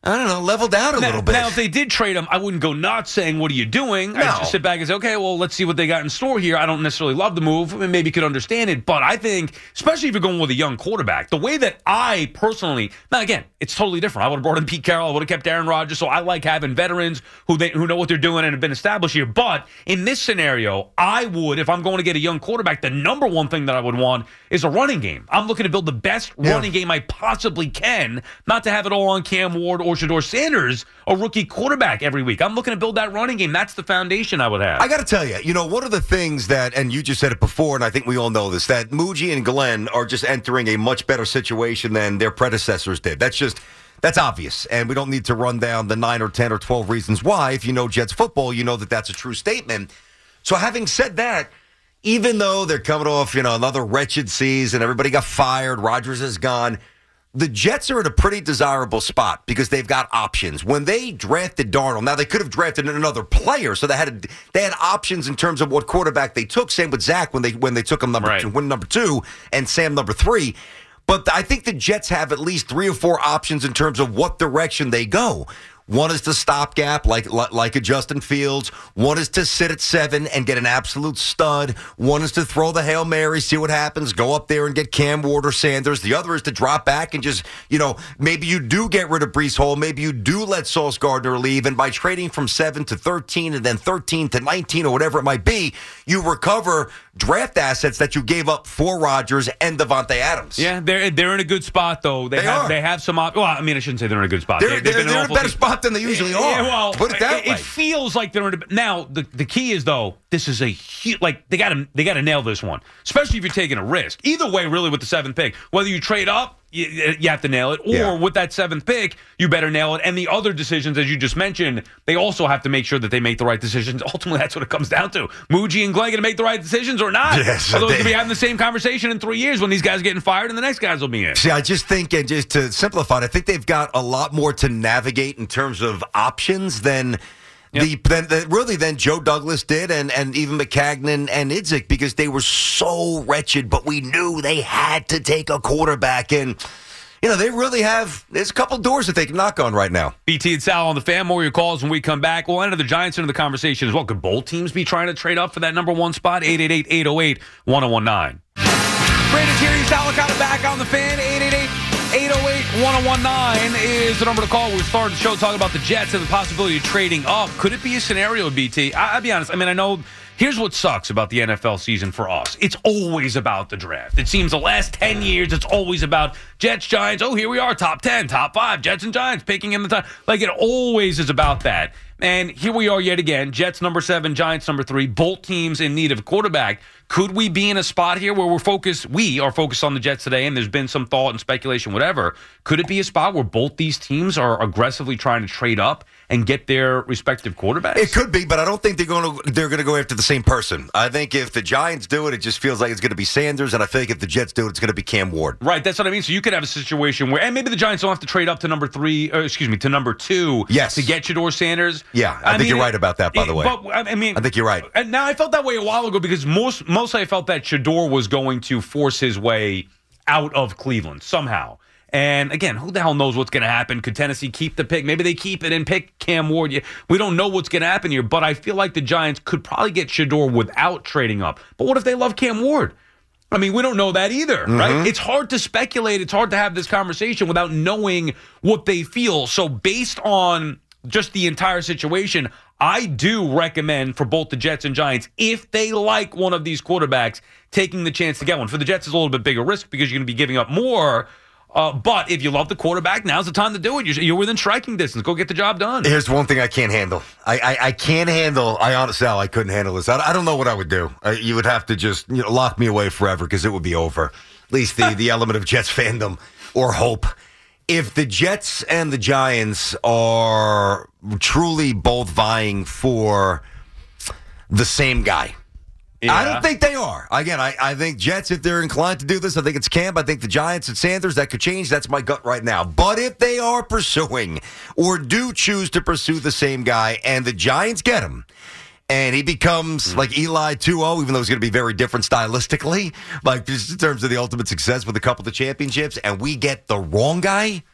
I don't know, level down a now, little bit. Now, if they did trade him, I wouldn't go nuts saying, what are you doing? No. I'd just sit back and say, okay, well, let's see what they got in store here. I don't necessarily love the move. I mean, maybe could understand it. But I think, especially if you're going with a young quarterback, the way that I personally, now again, it's totally different. I would have brought in Pete Carroll. I would have kept Aaron Rodgers. So I like having veterans who they who know what they're doing and have been established here. But in this scenario, I would, if I'm going to get a young quarterback, the number one thing that I would want is a running game. I'm looking to build the best Yeah. running game I possibly can, not to have it all on Cam Ward or Shador Sanders, a rookie quarterback every week. I'm looking to build that running game. That's the foundation I would have. I got to tell you, you know, one of the things that, and you just said it before, and I think we all know this, that Muji and Glenn are just entering a much better situation than their predecessors did. That's just, that's obvious. And we don't need to run down the nine or ten or twelve reasons why. If you know Jets football, you know that that's a true statement. So having said that, even though they're coming off, you know, another wretched season, everybody got fired, Rodgers is gone, the Jets are in a pretty desirable spot because they've got options. When they drafted Darnold, now they could have drafted another player, so they had they had options in terms of what quarterback they took. Same with Zach when they when they took him number Right. two, when number two, and Sam number three. But I think the Jets have at least three or four options in terms of what direction they go. One is to stopgap, like, like like a Justin Fields. One is to sit at seven and get an absolute stud. One is to throw the Hail Mary, see what happens, go up there and get Cam Ward or Sanders. The other is to drop back and just, you know, maybe you do get rid of Breece Hall. Maybe you do let Sauce Gardner leave. And by trading from seven to thirteen and then thirteen to nineteen or whatever it might be, you recover draft assets that you gave up for Rodgers and Devontae Adams. Yeah, they're they're in a good spot though. They, They have are. they have some. Op- well, I mean, I shouldn't say they're in a good spot. They're, They- they've they're, been an they're in a awful better team. spot than they usually are. Yeah, well, Put it that it, way. It feels like they're in a, now. The the key is though, this is a huge, like they got to they got to nail this one, especially if you're taking a risk. Either way, really, with the seventh pick, whether you trade up, you, you have to nail it, or Yeah. with that seventh pick, you better nail it. And the other decisions, as you just mentioned, they also have to make sure that they make the right decisions. Ultimately, that's what it comes down to. Muji and Glenn going to make the right decisions or not? Yes, Otherwise, they- we're going to be having the same conversation in three years when these guys are getting fired and the next guys will be in. See, I just think, and just to simplify it, I think they've got a lot more to navigate in terms of options than the than, than really than Joe Douglas did, and and even McCagnon and Idzik, because they were so wretched. But we knew they had to take a quarterback, and you know they really have. There's a couple doors that they can knock on right now. B T and Sal on the Fan. More of your calls when we come back. We'll enter the Giants into the conversation as well. Could both teams be trying to trade up for that number one spot? eight eight eight, eight oh eight, one oh one nine. Brandon Tierney, Sal Licata back on the Fan. eight eight eight, eight oh eight, one oh one nine is the number to call. We started the show talking about the Jets and the possibility of trading up. Could it be a scenario, B T? I, I'll be honest. I mean, I know. Here's what sucks about the N F L season for us. It's always about the draft. It seems the last ten years, it's always about Jets, Giants. Oh, here we are, top ten, top five, Jets and Giants picking in the time. Like, it always is about that. And here we are yet again, Jets number seven, Giants number three, both teams in need of a quarterback. Could we be in a spot here where we're focused, we are focused on the Jets today, and there's been some thought and speculation, whatever. Could it be a spot where both these teams are aggressively trying to trade up and get their respective quarterbacks? It could be, but I don't think they're going to they're going to go after the same person. I think if the Giants do it, it just feels like it's going to be Sanders, and I think if the Jets do it, it's going to be Cam Ward. Right, that's what I mean. So you could have a situation where, and maybe the Giants don't have to trade up to number three, or excuse me, to number two Yes. to get Shador Sanders. Yeah, I, think mean, you're right about that, by it- the way. But, I mean, I think you're right. And now I felt that way a while ago because most, mostly I felt that Shador was going to force his way out of Cleveland somehow. And again, who the hell knows what's going to happen? Could Tennessee keep the pick? Maybe they keep it and pick Cam Ward. We don't know what's going to happen here, but I feel like the Giants could probably get Shador without trading up. But what if they love Cam Ward? I mean, we don't know that either, Mm-hmm. right? It's hard to speculate. It's hard to have this conversation without knowing what they feel. So based on just the entire situation, I do recommend for both the Jets and Giants, if they like one of these quarterbacks, taking the chance to get one. For the Jets, it's a little bit bigger risk because you're going to be giving up more. Uh, but if you love the quarterback, now's the time to do it. You're, you're within striking distance. Go get the job done. Here's one thing I can't handle. I I, I can't handle. I honestly, I couldn't handle this. I, I don't know what I would do. I, you would have to just you know, lock me away forever because it would be over. At least the the element of Jets fandom or hope. If the Jets and the Giants are truly both vying for the same guy. Yeah. I don't think they are. Again, I, I think Jets, if they're inclined to do this, I think it's Camp. I think the Giants and Sanders, that could change. That's my gut right now. But if they are pursuing or do choose to pursue the same guy and the Giants get him, and he becomes like Eli two oh, even though he's going to be very different stylistically, like just in terms of the ultimate success with a couple of the championships, and we get the wrong guy,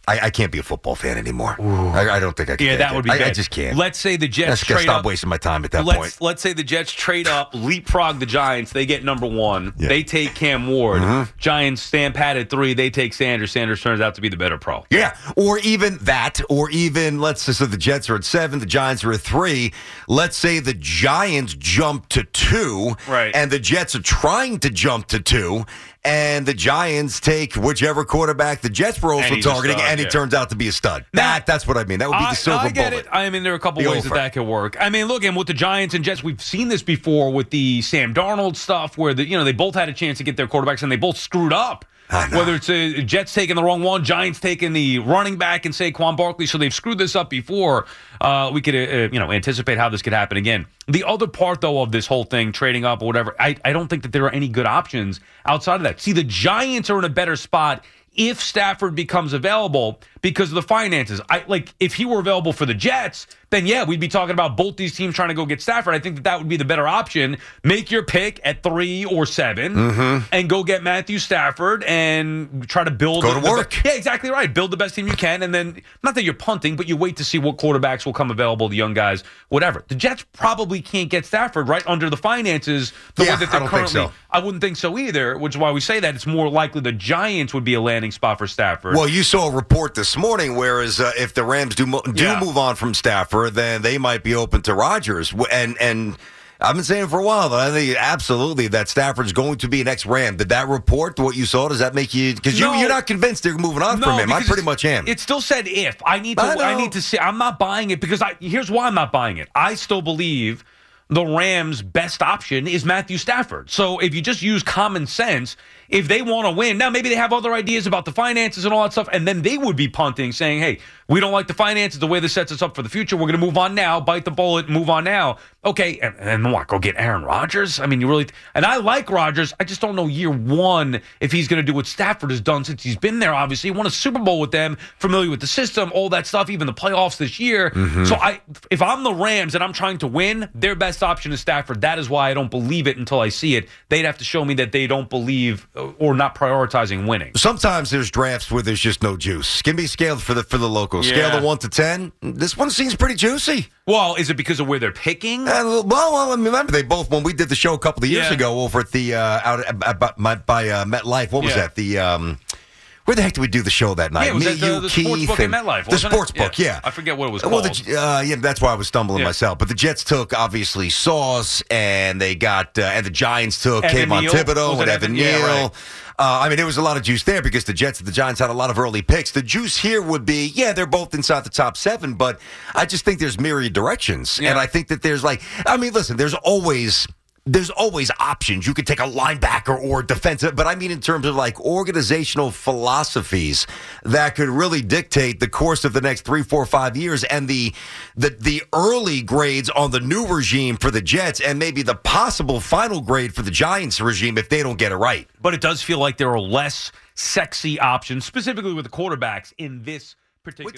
I, I can't be a football fan anymore. I, I don't think I can. Yeah, that it. would be I, bad. I just can't. Let's say the Jets I just gotta trade stop up. wasting my time at that let's, point. Let's say the Jets trade up, leapfrog the Giants. They get number one. Yeah. They take Cam Ward. Mhm. Giants stand pat at three. They take Sanders. Sanders turns out to be the better pro. Yeah, or even that, or even, let's say, so the Jets are at seven, the Giants are at three. Let's say the Giants jump to two, Right. and the Jets are trying to jump to two, and the Giants take whichever quarterback the Jets were also And he's a targeting, stud, and he yeah. turns out to be a stud. That, that's what I mean. That would be I, the silver I get bullet. it. I mean, there are a couple The ways that over. that could work. I mean, look, and with the Giants and Jets, we've seen this before with the Sam Darnold stuff, where the you know they both had a chance to get their quarterbacks and they both screwed up. Whether it's a Jets taking the wrong one, Giants taking the running back and Saquon Barkley, so they've screwed this up before. Uh, we could, uh, you know, anticipate how this could happen again. The other part, though, of this whole thing, trading up or whatever, I, I don't think that there are any good options outside of that. See, the Giants are in a better spot if Stafford becomes available because of the finances. I like if he were available for the Jets, then yeah, we'd be talking about both these teams trying to go get Stafford. I think that that would be the better option. Make your pick at three or seven Mhm. and go get Matthew Stafford and try to build. Go to the- work. Yeah, exactly right. Build the best team you can, and then not that you're punting, but you wait to see what quarterbacks will come available, the young guys, whatever. The Jets probably can't get Stafford right under the finances the Yeah, way that I they're don't think currently. so. I wouldn't think so either, which is why we say that it's more likely the Giants would be a landing spot for Stafford. Well, you saw a report this morning, whereas uh, if the Rams do mo- do Yeah. move on from Stafford, then they might be open to Rodgers. And and I've been saying for a while that I think absolutely that Stafford's going to be an ex-Ram. Did that report, what you saw, does that make you? Because you No. you're not convinced they're moving on No, from him. I because pretty it's- much am. It still said if. I need to. I I, know. need to see. I'm not buying it because I. Here's why I'm not buying it. I still believe the Rams' best option is Matthew Stafford. So if you just use common sense, if they want to win, now maybe they have other ideas about the finances and all that stuff, and then they would be punting, saying, "Hey, we don't like the finances, the way this sets us up for the future. We're going to move on now, bite the bullet, move on now." Okay, and, and what? Go get Aaron Rodgers? I mean, you really? And I like Rodgers. I just don't know year one if he's going to do what Stafford has done since he's been there. Obviously, he won a Super Bowl with them, familiar with the system, all that stuff, even the playoffs this year. Mhm. So I, if I'm the Rams and I'm trying to win, their best option is Stafford. That is why I don't believe it until I see it. They'd have to show me that they don't believe uh, or not prioritizing winning. Sometimes there's drafts where there's just no juice. Give me a scale for the for the locals. Scale Yeah. the one to ten. This one seems pretty juicy. Well, is it because of where they're picking? Uh, well, well, I mean, remember they both when we did the show a couple of years Yeah. ago over at the uh, out at, at, by, by uh, MetLife. What was Yeah. that? The um, where the heck did we do the show that night? Yeah, it was Me, at the, you, the Keith, sports book in and- MetLife, The wasn't sports it? book, yeah. I forget what it was Well, called. the, uh, yeah, that's why I was stumbling Yeah. myself. But the Jets took obviously Sauce, and they got uh, and the Giants took Evan Kayvon Neal. Thibodeau Was and it Evan Evan? Yeah, Neal. right. Uh, I mean, there was a lot of juice there because the Jets and the Giants had a lot of early picks. The juice here would be, yeah, they're both inside the top seven, but I just think there's myriad directions. And I think that there's like, I mean, listen, there's always. There's always options. You could take a linebacker or defensive, but I mean in terms of like organizational philosophies that could really dictate the course of the next three, four, five years, and the the the early grades on the new regime for the Jets, and maybe the possible final grade for the Giants regime if they don't get it right. But it does feel like there are less sexy options, specifically with the quarterbacks in this particular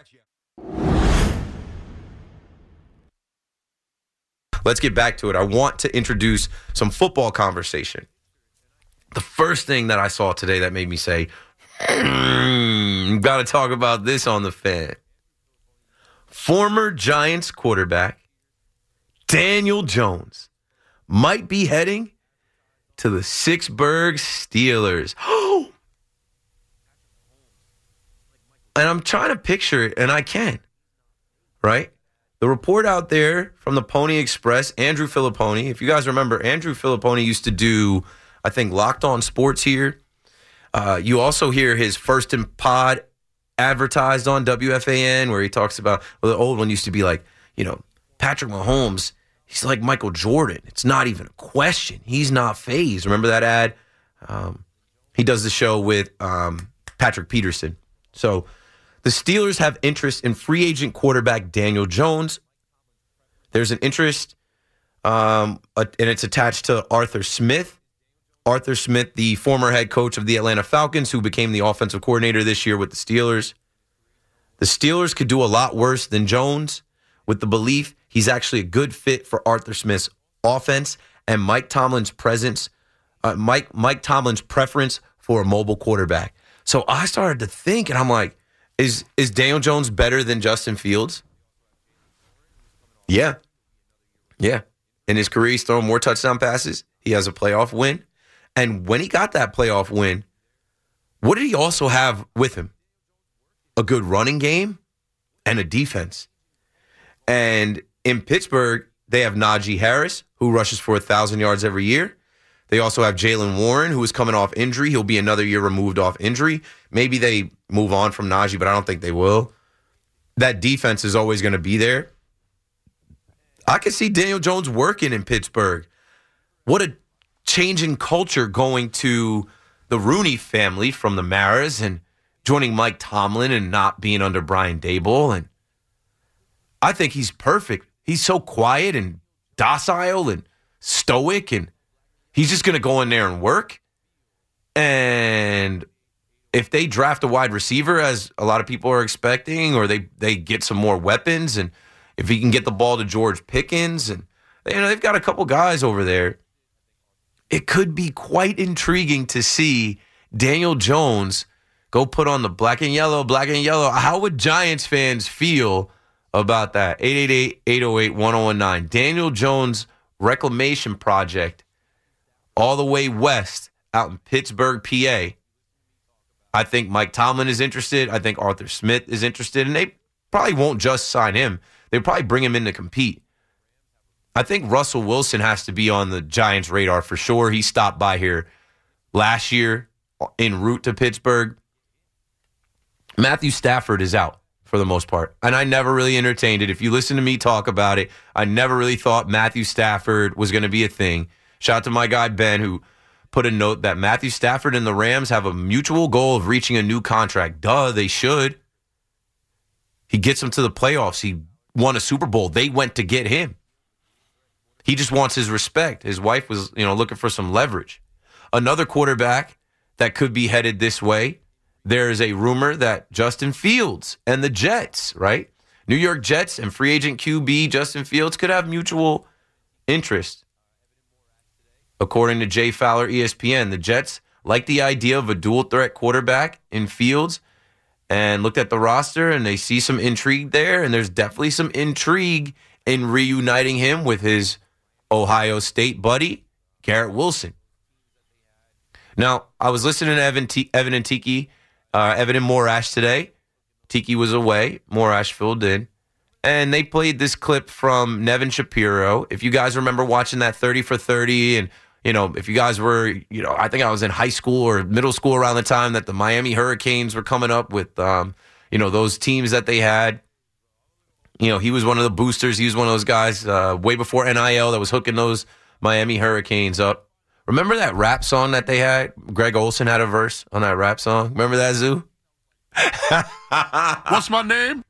draft. Let's get back to it. I want to introduce some football conversation. The first thing that I saw today that made me say, mm, got to talk about this on the Fan. Former Giants quarterback Daniel Jones might be heading to the Pittsburgh Steelers. And I'm trying to picture it, and I can, right? The report out there from the Pony Express, Andrew Filipponi. If you guys remember, Andrew Filipponi used to do, I think, Locked On Sports here. Uh, you also hear his First in Pod advertised on W F A N, where he talks about, well, the old one used to be like, you know, Patrick Mahomes, he's like Michael Jordan. It's not even a question. He's not phased. Remember that ad? Um, he does the show with um, Patrick Peterson. So the Steelers have interest in free agent quarterback Daniel Jones. There's an interest, um, and it's attached to Arthur Smith. Arthur Smith, the former head coach of the Atlanta Falcons, who became the offensive coordinator this year with the Steelers. The Steelers could do a lot worse than Jones, with the belief he's actually a good fit for Arthur Smith's offense and Mike Tomlin's presence, uh, Mike Mike Tomlin's preference for a mobile quarterback. So I started to think, and I'm like, Is is Daniel Jones better than Justin Fields? Yeah. Yeah. In his career, he's thrown more touchdown passes. He has a playoff win. And when he got that playoff win, what did he also have with him? A good running game and a defense. And in Pittsburgh, they have Najee Harris, who rushes for one thousand yards every year. They also have Jaylen Warren, who is coming off injury. He'll be another year removed off injury. Maybe they move on from Najee, but I don't think they will. That defense is always going to be there. I could see Daniel Jones working in Pittsburgh. What a change in culture going to the Rooney family from the Maras and joining Mike Tomlin and not being under Brian Daboll. And I think he's perfect. He's so quiet and docile and stoic, and he's just going to go in there and work. And if they draft a wide receiver, as a lot of people are expecting, or they, they get some more weapons, and if he can get the ball to George Pickens, and you know they've got a couple guys over there, it could be quite intriguing to see Daniel Jones go put on the black and yellow, black and yellow. How would Giants fans feel about that? eight eight eight, eight oh eight, one oh one nine. Daniel Jones Reclamation Project all the way west out in Pittsburgh, P A. I think Mike Tomlin is interested. I think Arthur Smith is interested. And they probably won't just sign him. They'll probably bring him in to compete. I think Russell Wilson has to be on the Giants' radar for sure. He stopped by here last year en route to Pittsburgh. Matthew Stafford is out for the most part, and I never really entertained it. If you listen to me talk about it, I never really thought Matthew Stafford was going to be a thing. Shout out to my guy Ben, who put a note that Matthew Stafford and the Rams have a mutual goal of reaching a new contract. Duh, they should. He gets them to the playoffs. He won a Super Bowl. They went to get him. He just wants his respect. His wife was, you know, looking for some leverage. Another quarterback that could be headed this way, there is a rumor that Justin Fields and the Jets, right? New York Jets and free agent Q B Justin Fields could have mutual interest. According to Jay Fowler, E S P N, the Jets like the idea of a dual threat quarterback in Fields and looked at the roster and they see some intrigue there, and there's definitely some intrigue in reuniting him with his Ohio State buddy, Garrett Wilson. Now, I was listening to Evan, T- Evan and Tiki, uh, Evan and Morash today. Tiki was away. Morash filled in. And they played this clip from Nevin Shapiro. If you guys remember watching that thirty for thirty, and, you know, if you guys were, you know, I think I was in high school or middle school around the time that the Miami Hurricanes were coming up with, um, you know, those teams that they had. You know, he was one of the boosters. He was one of those guys uh, way before N I L that was hooking those Miami Hurricanes up. Remember that rap song that they had? Greg Olson had a verse on that rap song. Remember that, Zoo? What's my name?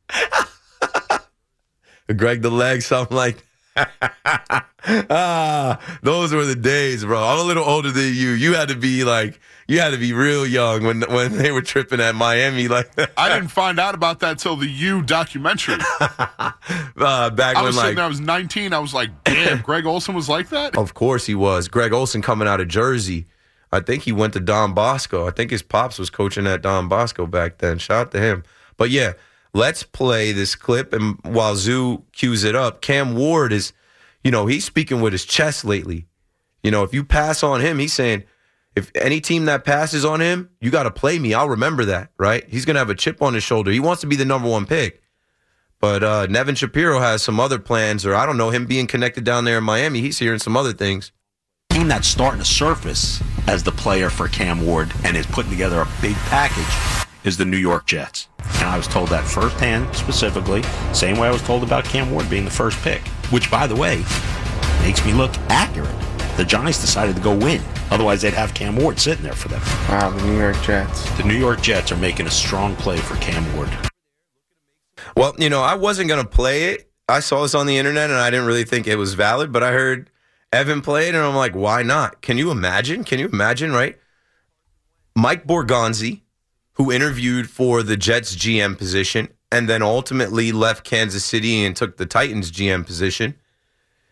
Greg the Leg, something like that. ah, those were the days, bro. I'm a little older than you. You had to be like, you had to be real young when when they were tripping at Miami like that. I didn't find out about that till the You documentary. uh, back I when was like sitting there, I was nineteen. I was like, damn, Greg Olson was like that? Of course he was. Greg Olson coming out of Jersey. I think he went to Don Bosco. I think his pops was coaching at Don Bosco back then. Shout out to him. But yeah, let's play this clip. And while Zoo cues it up, Cam Ward is, you know, he's speaking with his chest lately. You know, if you pass on him, he's saying, if any team that passes on him, you got to play me. I'll remember that, right? He's going to have a chip on his shoulder. He wants to be the number one pick. But uh, Nevin Shapiro has some other plans, or I don't know, him being connected down there in Miami. He's hearing some other things. Team that's starting to surface as the player for Cam Ward and is putting together a big package is the New York Jets. And I was told that firsthand, specifically, same way I was told about Cam Ward being the first pick, which, by the way, makes me look accurate. The Giants decided to go win. Otherwise, they'd have Cam Ward sitting there for them. Wow, the New York Jets. The New York Jets are making a strong play for Cam Ward. Well, you know, I wasn't going to play it. I saw this on the internet, and I didn't really think it was valid, but I heard Evan play it, and I'm like, why not? Can you imagine? Can you imagine, right? Mike Borgonzi, who interviewed for the Jets G M position and then ultimately left Kansas City and took the Titans G M position,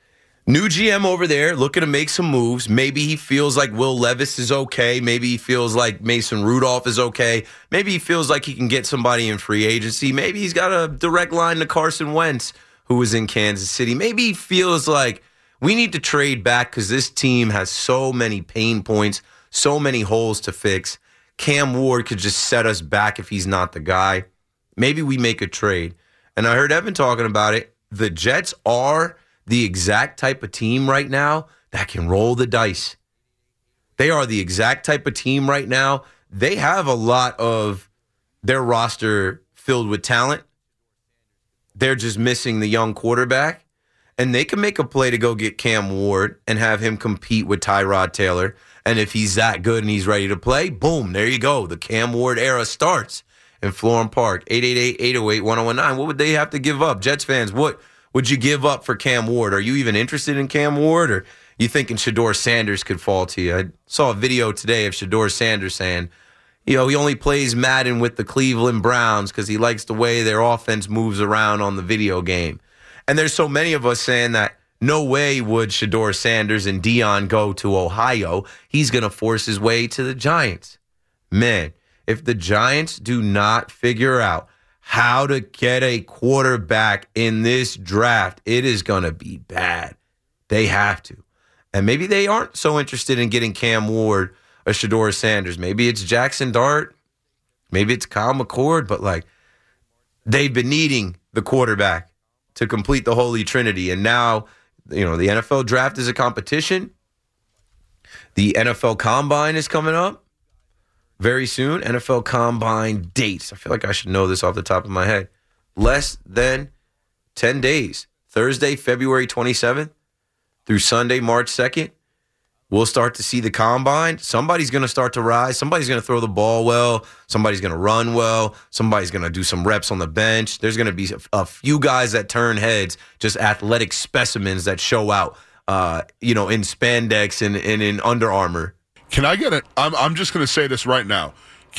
New G M over there looking to make some moves. Maybe he feels like Will Levis is okay. Maybe he feels like Mason Rudolph is okay. Maybe he feels like he can get somebody in free agency. Maybe he's got a direct line to Carson Wentz, who was in Kansas City. Maybe he feels like we need to trade back because this team has so many pain points, so many holes to fix. Cam Ward could just set us back if he's not the guy. Maybe we make a trade. And I heard Evan talking about it. The Jets are the exact type of team right now that can roll the dice. They are the exact type of team right now. They have a lot of their roster filled with talent. They're just missing the young quarterback. And they can make a play to go get Cam Ward and have him compete with Tyrod Taylor. And if he's that good and he's ready to play, boom, there you go. The Cam Ward era starts in Florham Park. eight eight eight, eight oh eight, one oh one nine. What would they have to give up? Jets fans, what would you give up for Cam Ward? Are you even interested in Cam Ward, or you thinking Shedeur Sanders could fall to you? I saw a video today of Shedeur Sanders saying, you know, he only plays Madden with the Cleveland Browns because he likes the way their offense moves around on the video game. And there's so many of us saying that no way would Shedeur Sanders and Dion go to Ohio. He's going to force his way to the Giants. Man, if the Giants do not figure out how to get a quarterback in this draft, it is going to be bad. They have to. And maybe they aren't so interested in getting Cam Ward or Shedeur Sanders. Maybe it's Jackson Dart. Maybe it's Kyle McCord. But, like, they've been needing the quarterback to complete the Holy Trinity. And now, you know, the N F L draft is a competition. The N F L Combine is coming up very soon. N F L Combine dates. I feel like I should know this off the top of my head. Less than ten days. Thursday, February twenty-seventh through Sunday, March second. We'll start to see the Combine. Somebody's going to start to rise. Somebody's going to throw the ball well. Somebody's going to run well. Somebody's going to do some reps on the bench. There's going to be a few guys that turn heads, just athletic specimens that show out, uh, you know, in spandex and, and in Under Armour. Can I get it? I'm I'm just going to say this right now.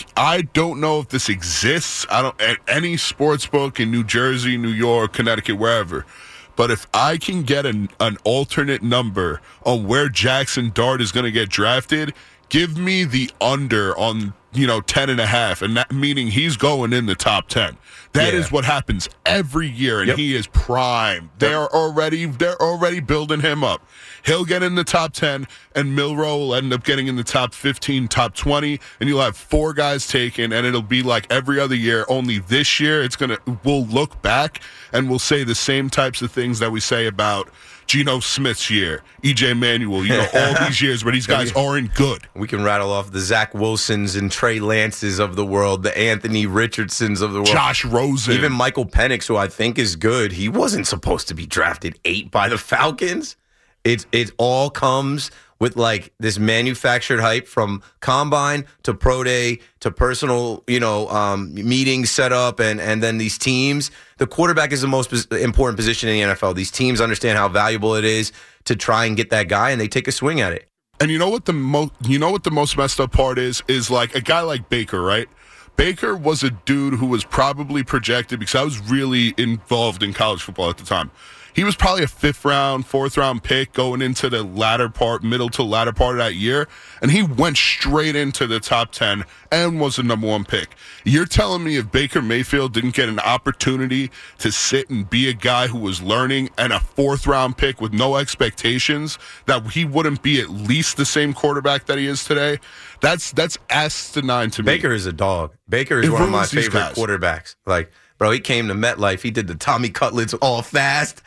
I don't know if this exists. I don't at any sports book in New Jersey, New York, Connecticut, wherever. But if I can get an, an alternate number on where Jackson Dart is going to get drafted, give me the under on, you know, ten and a half, and that meaning he's going in the top ten. That yeah. is what happens every year, and yep. he is prime. They are already they're already building him up. He'll get in the top ten, and Milroe will end up getting in the top fifteen, top twenty, and you'll have four guys taken, and it'll be like every other year. Only this year, it's gonna we'll look back and we'll say the same types of things that we say about Geno Smith's year, E J Manuel, you know, all these years where these guys aren't good. We can rattle off the Zach Wilsons and Trey Lances of the world, the Anthony Richardsons of the world. Josh Rosen. Even Michael Penix, who I think is good. He wasn't supposed to be drafted eight by the Falcons. It, it all comes with, like, this manufactured hype from Combine to Pro Day to personal, you know, um, meetings set up and, and then these teams. The quarterback is the most pos- important position in the N F L. These teams understand how valuable it is to try and get that guy, and they take a swing at it. And you know what the most you know what the most messed up part is? Is like a guy like Baker, right? Baker was a dude who was probably projected, because I was really involved in college football at the time. He was probably a fifth round, fourth round pick going into the latter part, middle to latter part of that year. And he went straight into the top ten and was the number one pick. You're telling me if Baker Mayfield didn't get an opportunity to sit and be a guy who was learning and a fourth round pick with no expectations, that he wouldn't be at least the same quarterback that he is today? That's that's asinine to me. Baker is a dog. Baker is It one of my ruins these favorite guys. quarterbacks. Like, bro, he came to MetLife. He did the Tommy Cutlets all fast.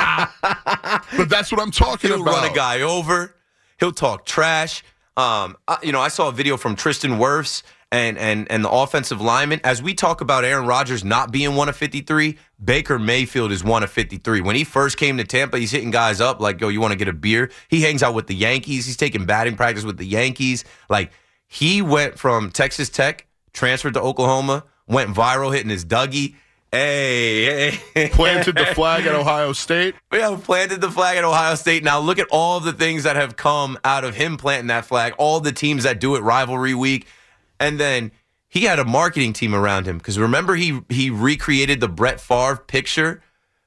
But that's what I'm talking He'll about. run a guy over. He'll talk trash. Um, I, you know, I saw a video from Tristan Wirfs and and and the offensive lineman. As we talk about Aaron Rodgers not being one of fifty-three, Baker Mayfield is one of fifty-three. When he first came to Tampa, he's hitting guys up like, yo, you want to get a beer? He hangs out with the Yankees. He's taking batting practice with the Yankees. Like, he went from Texas Tech, transferred to Oklahoma, went viral hitting his Dougie. Hey, hey. Planted the flag at Ohio State. Yeah, planted the flag at Ohio State. Now look at all the things that have come out of him planting that flag, all the teams that do it rivalry week. And then he had a marketing team around him, because remember he he recreated the Brett Favre picture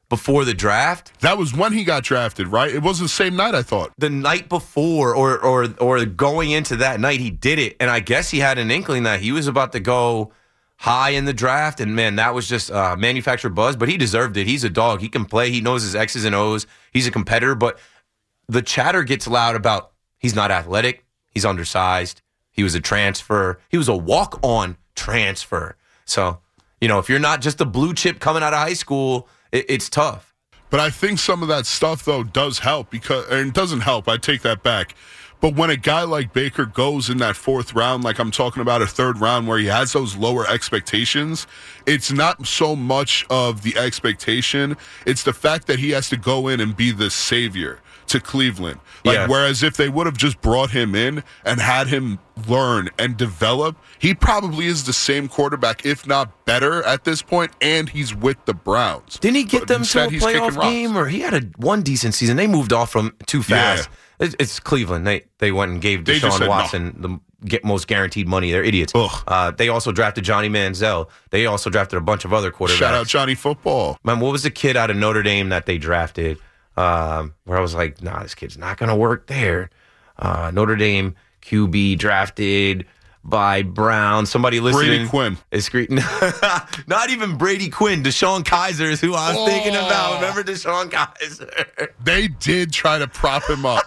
before the draft. That was when he got drafted, right? It was the same night, I thought. The night before or or or going into that night, he did it. And I guess he had an inkling that he was about to go high in the draft. And, man, that was just uh, manufactured buzz. But he deserved it. He's a dog. He can play. He knows his X's and O's. He's a competitor. But the chatter gets loud about he's not athletic. He's undersized. He was a transfer. He was a walk-on transfer. So, you know, if you're not just a blue chip coming out of high school, it, it's tough. But I think some of that stuff, though, does help because, and it doesn't help. I take that back. But when a guy like Baker goes in that fourth round, like I'm talking about a third round where he has those lower expectations, it's not so much of the expectation. It's the fact that he has to go in and be the savior to Cleveland. Like, Yeah. whereas if they would have just brought him in and had him learn and develop, he probably is the same quarterback, if not better at this point, and he's with the Browns. Didn't he get But them to instead, a he's kicking playoff rocks. game? Or he had a one decent season. They moved off from too fast. It's, it's Cleveland. They they went and gave They just Deshaun said no. Watson the get most guaranteed money. They're idiots. Uh, they also drafted Johnny Manziel. They also drafted a bunch of other quarterbacks. Shout out Johnny Football. Man, what was the kid out of Notre Dame that they drafted? Um, where I was like, nah, this kid's not going to work there. Uh, Notre Dame Q B drafted by Brown. Somebody listening. Brady Quinn. Is screaming. Not even Brady Quinn. Deshaun Kaiser is who I was Oh. thinking about. Remember Deshaun Kaiser? They did try to prop him up.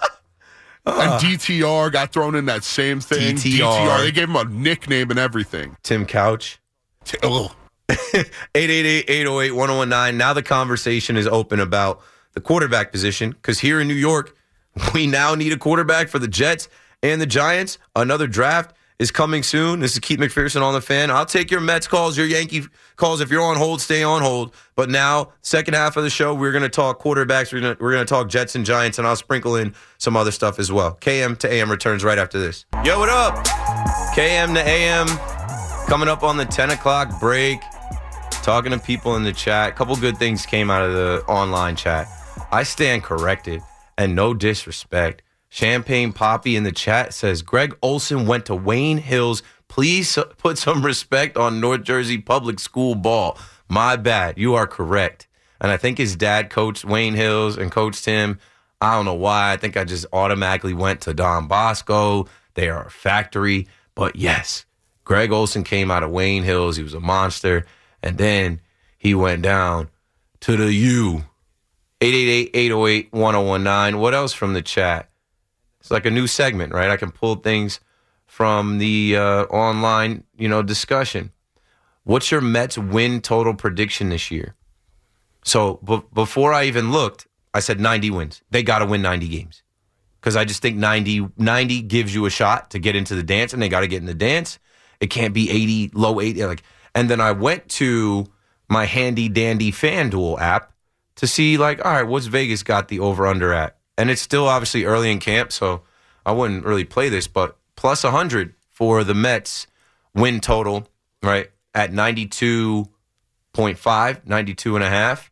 And D T R got thrown in that same thing. D T R. They gave him a nickname and everything. Tim Couch. Oh. eight eight eight, eight oh eight, one oh one nine. Now the conversation is open about the quarterback position because here in New York, we now need a quarterback for the Jets and the Giants. Another draft is coming soon. This is Keith McPherson on the Fan. I'll take your Mets calls, your Yankee calls. If you're on hold, stay on hold. But now, second half of the show, we're going to talk quarterbacks. We're going to, we're going to talk Jets and Giants, and I'll sprinkle in some other stuff as well. K M to A M returns right after this. Yo, what up? K M to A M coming up on the ten o'clock break. Talking to people in the chat. A couple good things came out of the online chat. I stand corrected, and no disrespect. Champagne Poppy in the chat says, Greg Olson went to Wayne Hills. Please put some respect on North Jersey public school ball. My bad. You are correct. And I think his dad coached Wayne Hills and coached him. I don't know why. I think I just automatically went to Don Bosco. They are a factory. But yes, Greg Olson came out of Wayne Hills. He was a monster. And then he went down to the U. eight eight eight, eight oh eight, one oh one nine. What else from the chat? It's like a new segment, right? I can pull things from the uh, online, you know, discussion. What's your Mets win total prediction this year? So b- before I even looked, I said ninety wins. They got to win ninety games because I just think ninety, ninety gives you a shot to get into the dance, and they got to get in the dance. It can't be eighty, low eighty. Like, and then I went to my handy dandy FanDuel app to see, like, all right, what's Vegas got the over-under at? And it's still obviously early in camp, so I wouldn't really play this, but plus one hundred for the Mets win total, right, at ninety-two point five, ninety-two and a half.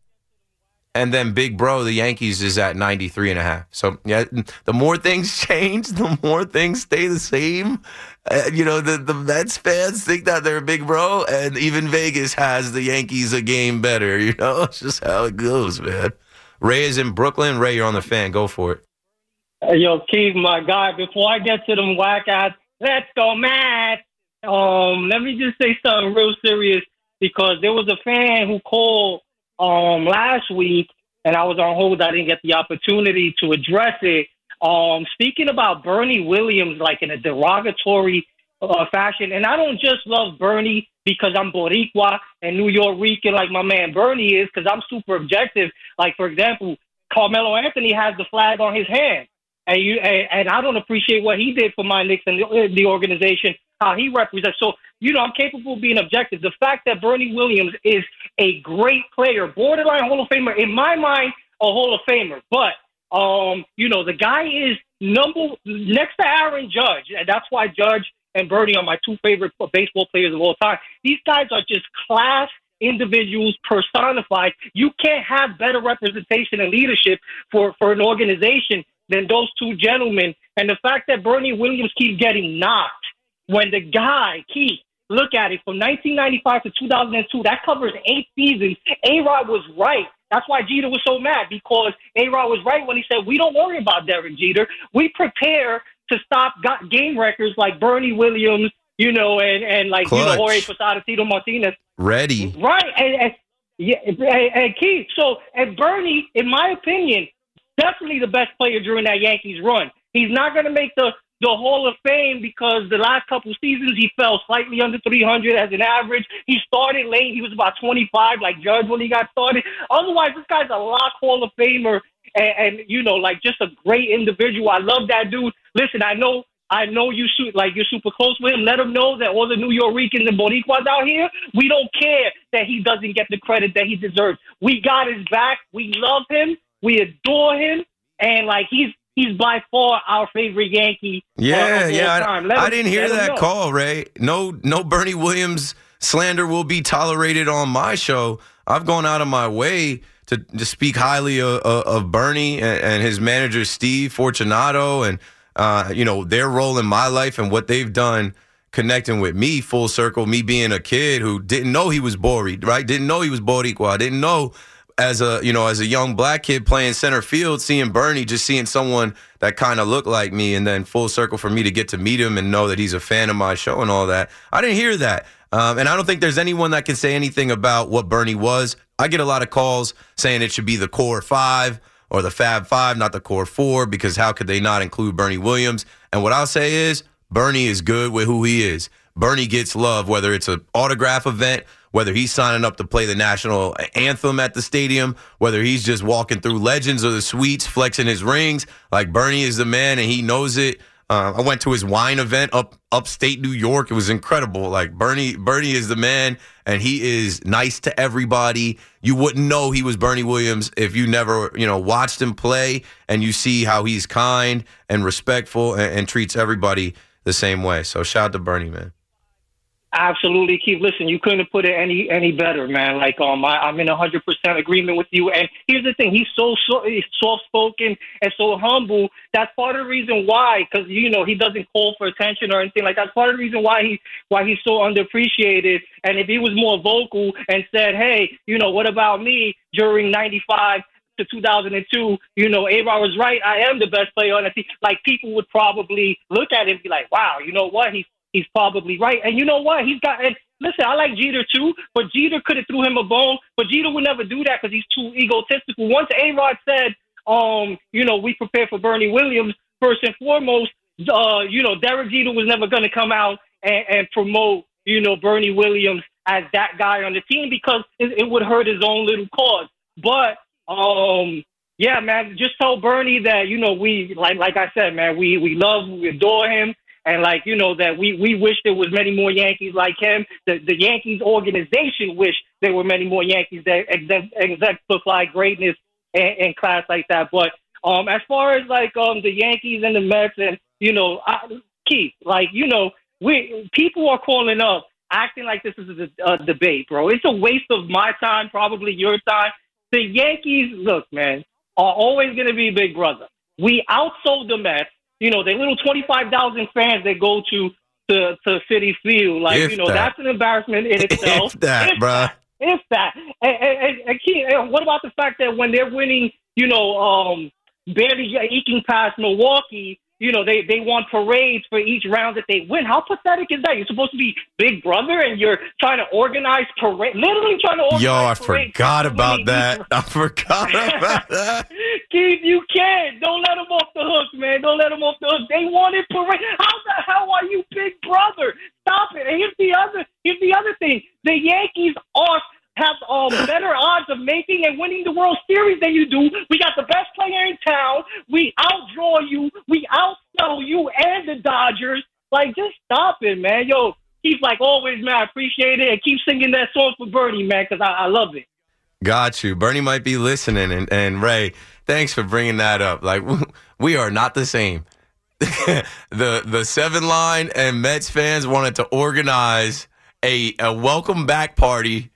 And then Big Bro, the Yankees, is at ninety-three and a half. So, yeah, the more things change, the more things stay the same. Uh, you know, the, the Mets fans think that they're Big Bro, and even Vegas has the Yankees a game better. You know, it's just how it goes, man. Ray is in Brooklyn. Ray, you're on the Fan. Go for it. Hey, yo, Keith, my guy, before I get to them whack ass, let's go, Matt. Um, let me just say something real serious because there was a fan who called um last week, and I was on hold. I didn't get the opportunity to address it. Um, speaking about Bernie Williams, like in a derogatory uh, fashion, and I don't just love Bernie because I'm Boricua and New York Rican like my man Bernie is, because I'm super objective. Like, for example, Carmelo Anthony has the flag on his hand, and you and, and I don't appreciate what he did for my Knicks and the, the organization, how he represents. So, you know, I'm capable of being objective. The fact that Bernie Williams is a great player, borderline Hall of Famer, in my mind, a Hall of Famer. But, um, you know, the guy is number next to Aaron Judge, and that's why Judge and Bernie are my two favorite baseball players of all time. These guys are just class individuals personified. You can't have better representation and leadership for, for an organization than those two gentlemen. And the fact that Bernie Williams keeps getting knocked when the guy, Keith, look at it, from nineteen ninety-five to two thousand two, that covers eight seasons. A-Rod was right That's why Jeter was so mad, because A-Rod was right when he said, we don't worry about Derek Jeter. We prepare to stop got game records like Bernie Williams, you know, and, and like, you know, Clutch. Jorge Posada, Tito Martinez. Ready. Right. And, and, yeah, and, and Keith, so, and Bernie, in my opinion, definitely the best player during that Yankees run. He's not going to make the, the Hall of Fame because the last couple seasons he fell slightly under three hundred as an average. He started late. He was about twenty-five, like Judge when he got started. Otherwise, this guy's a lock Hall of Famer and, and, you know, like just a great individual. I love that dude. Listen, I know I know you shoot like you're super close with him. Let him know that all the New York Ricans and Boricuas out here, we don't care that he doesn't get the credit that he deserves. We got his back. We love him. We adore him. And, like, he's he's by far our favorite Yankee. Yeah, uh, of yeah. all time. I, Let I him- didn't hear let him that know. call, Ray. No, no Bernie Williams slander will be tolerated on my show. I've gone out of my way to, to speak highly of, of Bernie and, and his manager, Steve Fortunato, and, uh, you know, their role in my life and what they've done connecting with me full circle, me being a kid who didn't know he was Bori, right? Didn't know he was Boricua. Didn't know as a, you know, as a young black kid playing center field, seeing Bernie, just seeing someone that kind of looked like me, and then full circle for me to get to meet him and know that he's a fan of my show and all that. I didn't hear that. Um, and I don't think there's anyone that can say anything about what Bernie was. I get a lot of calls saying it should be the core five or the Fab Five, not the core four, because how could they not include Bernie Williams? And what I'll say is Bernie is good with who he is. Bernie gets love, whether it's an autograph event, whether he's signing up to play the national anthem at the stadium, whether he's just walking through Legends or the Suites, flexing his rings. Like, Bernie is the man, and he knows it. Uh, I went to his wine event up upstate New York. It was incredible. Like, Bernie, Bernie is the man, and he is nice to everybody. You wouldn't know he was Bernie Williams if you never, you know, watched him play, and you see how he's kind and respectful and, and treats everybody the same way. So shout out to Bernie, man. Absolutely, Keith. Listen, you couldn't have put it any any better, man. Like, um, I, I'm in one hundred percent agreement with you. And here's the thing: he's so, so he's soft-spoken and so humble. That's part of the reason why, because you know he doesn't call for attention or anything like that. That's part of the reason why he why he's so underappreciated. And if he was more vocal and said, "Hey, you know, what about me during ninety-five to two thousand two, you know, A-Rod was right. I am the best player on the team." Like, people would probably look at him and be like, "Wow, you know what? He's he's probably right." And you know what? He's got. And listen, I like Jeter too, but Jeter could have threw him a bone. But Jeter would never do that because he's too egotistical. Once A-Rod said, um, you know, we prepare for Bernie Williams first and foremost. Uh, you know, Derek Jeter was never going to come out and, and promote, you know, Bernie Williams as that guy on the team because it, it would hurt his own little cause. But Um, yeah, man, just tell Bernie that, you know, we, like like I said, man, we, we love, we adore him. And, like, you know, that we, we wish there was many more Yankees like him. The, the Yankees organization wish there were many more Yankees that exempt- exemplify greatness and, and class like that. But um, as far as, like, um, the Yankees and the Mets and, you know, I, Keith, like, you know, we people are calling up acting like this is a, a debate, bro. It's a waste of my time, probably your time. The Yankees, look, man, are always going to be Big Brother. We outsold the Mets. You know, they little twenty-five thousand fans that go to to, to Citi Field. Like, If you know, that. that's an embarrassment in itself. If that, If bruh. If that. And, and, and, Keith, and what about the fact that when they're winning, you know, um, barely eking past Milwaukee, you know, they, they want parades for each round that they win. How pathetic is that? You're supposed to be Big Brother and you're trying to organize parade, literally trying to organize Yo, I parades forgot for about winning that. each- I forgot about that. Keith, you can't. Don't let them off the hook, man. Don't let them off the hook. They wanted parade. How the hell are you Big Brother? Stop it. And here's the other. Here's the other thing. The Yankees are have um, better odds of making and winning the World Series than you do. We got the best player in town. We outdraw you. We outsell you and the Dodgers. Like, just stop it, man. Yo, Keith, like always, man, I appreciate it. And keep singing that song for Bernie, man, because I, I love it. Got you. Bernie might be listening. And, and Ray, thanks for bringing that up. Like, we are not the same. the the seven line and Mets fans wanted to organize a, a welcome back party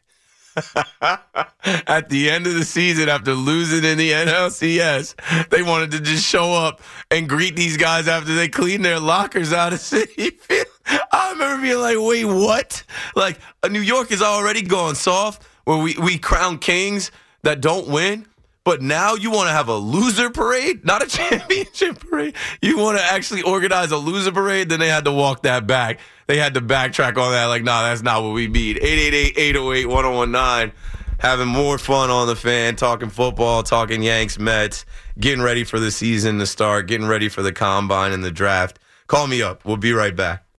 at the end of the season after losing in the N L C S. They wanted to just show up and greet these guys after they cleaned their lockers out of Citi Field. I remember being like, wait, what? Like, uh, New York is already gone soft where we, we crown kings that don't win. But now you want to have a loser parade, not a championship parade. You want to actually organize a loser parade, then they had to walk that back. They had to backtrack on that. Like, nah, that's not what we need. eight eight eight, eight oh eight, one oh one nine. Having more fun on the Fan, talking football, talking Yanks, Mets, getting ready for the season to start, getting ready for the combine and the draft. Call me up. We'll be right back.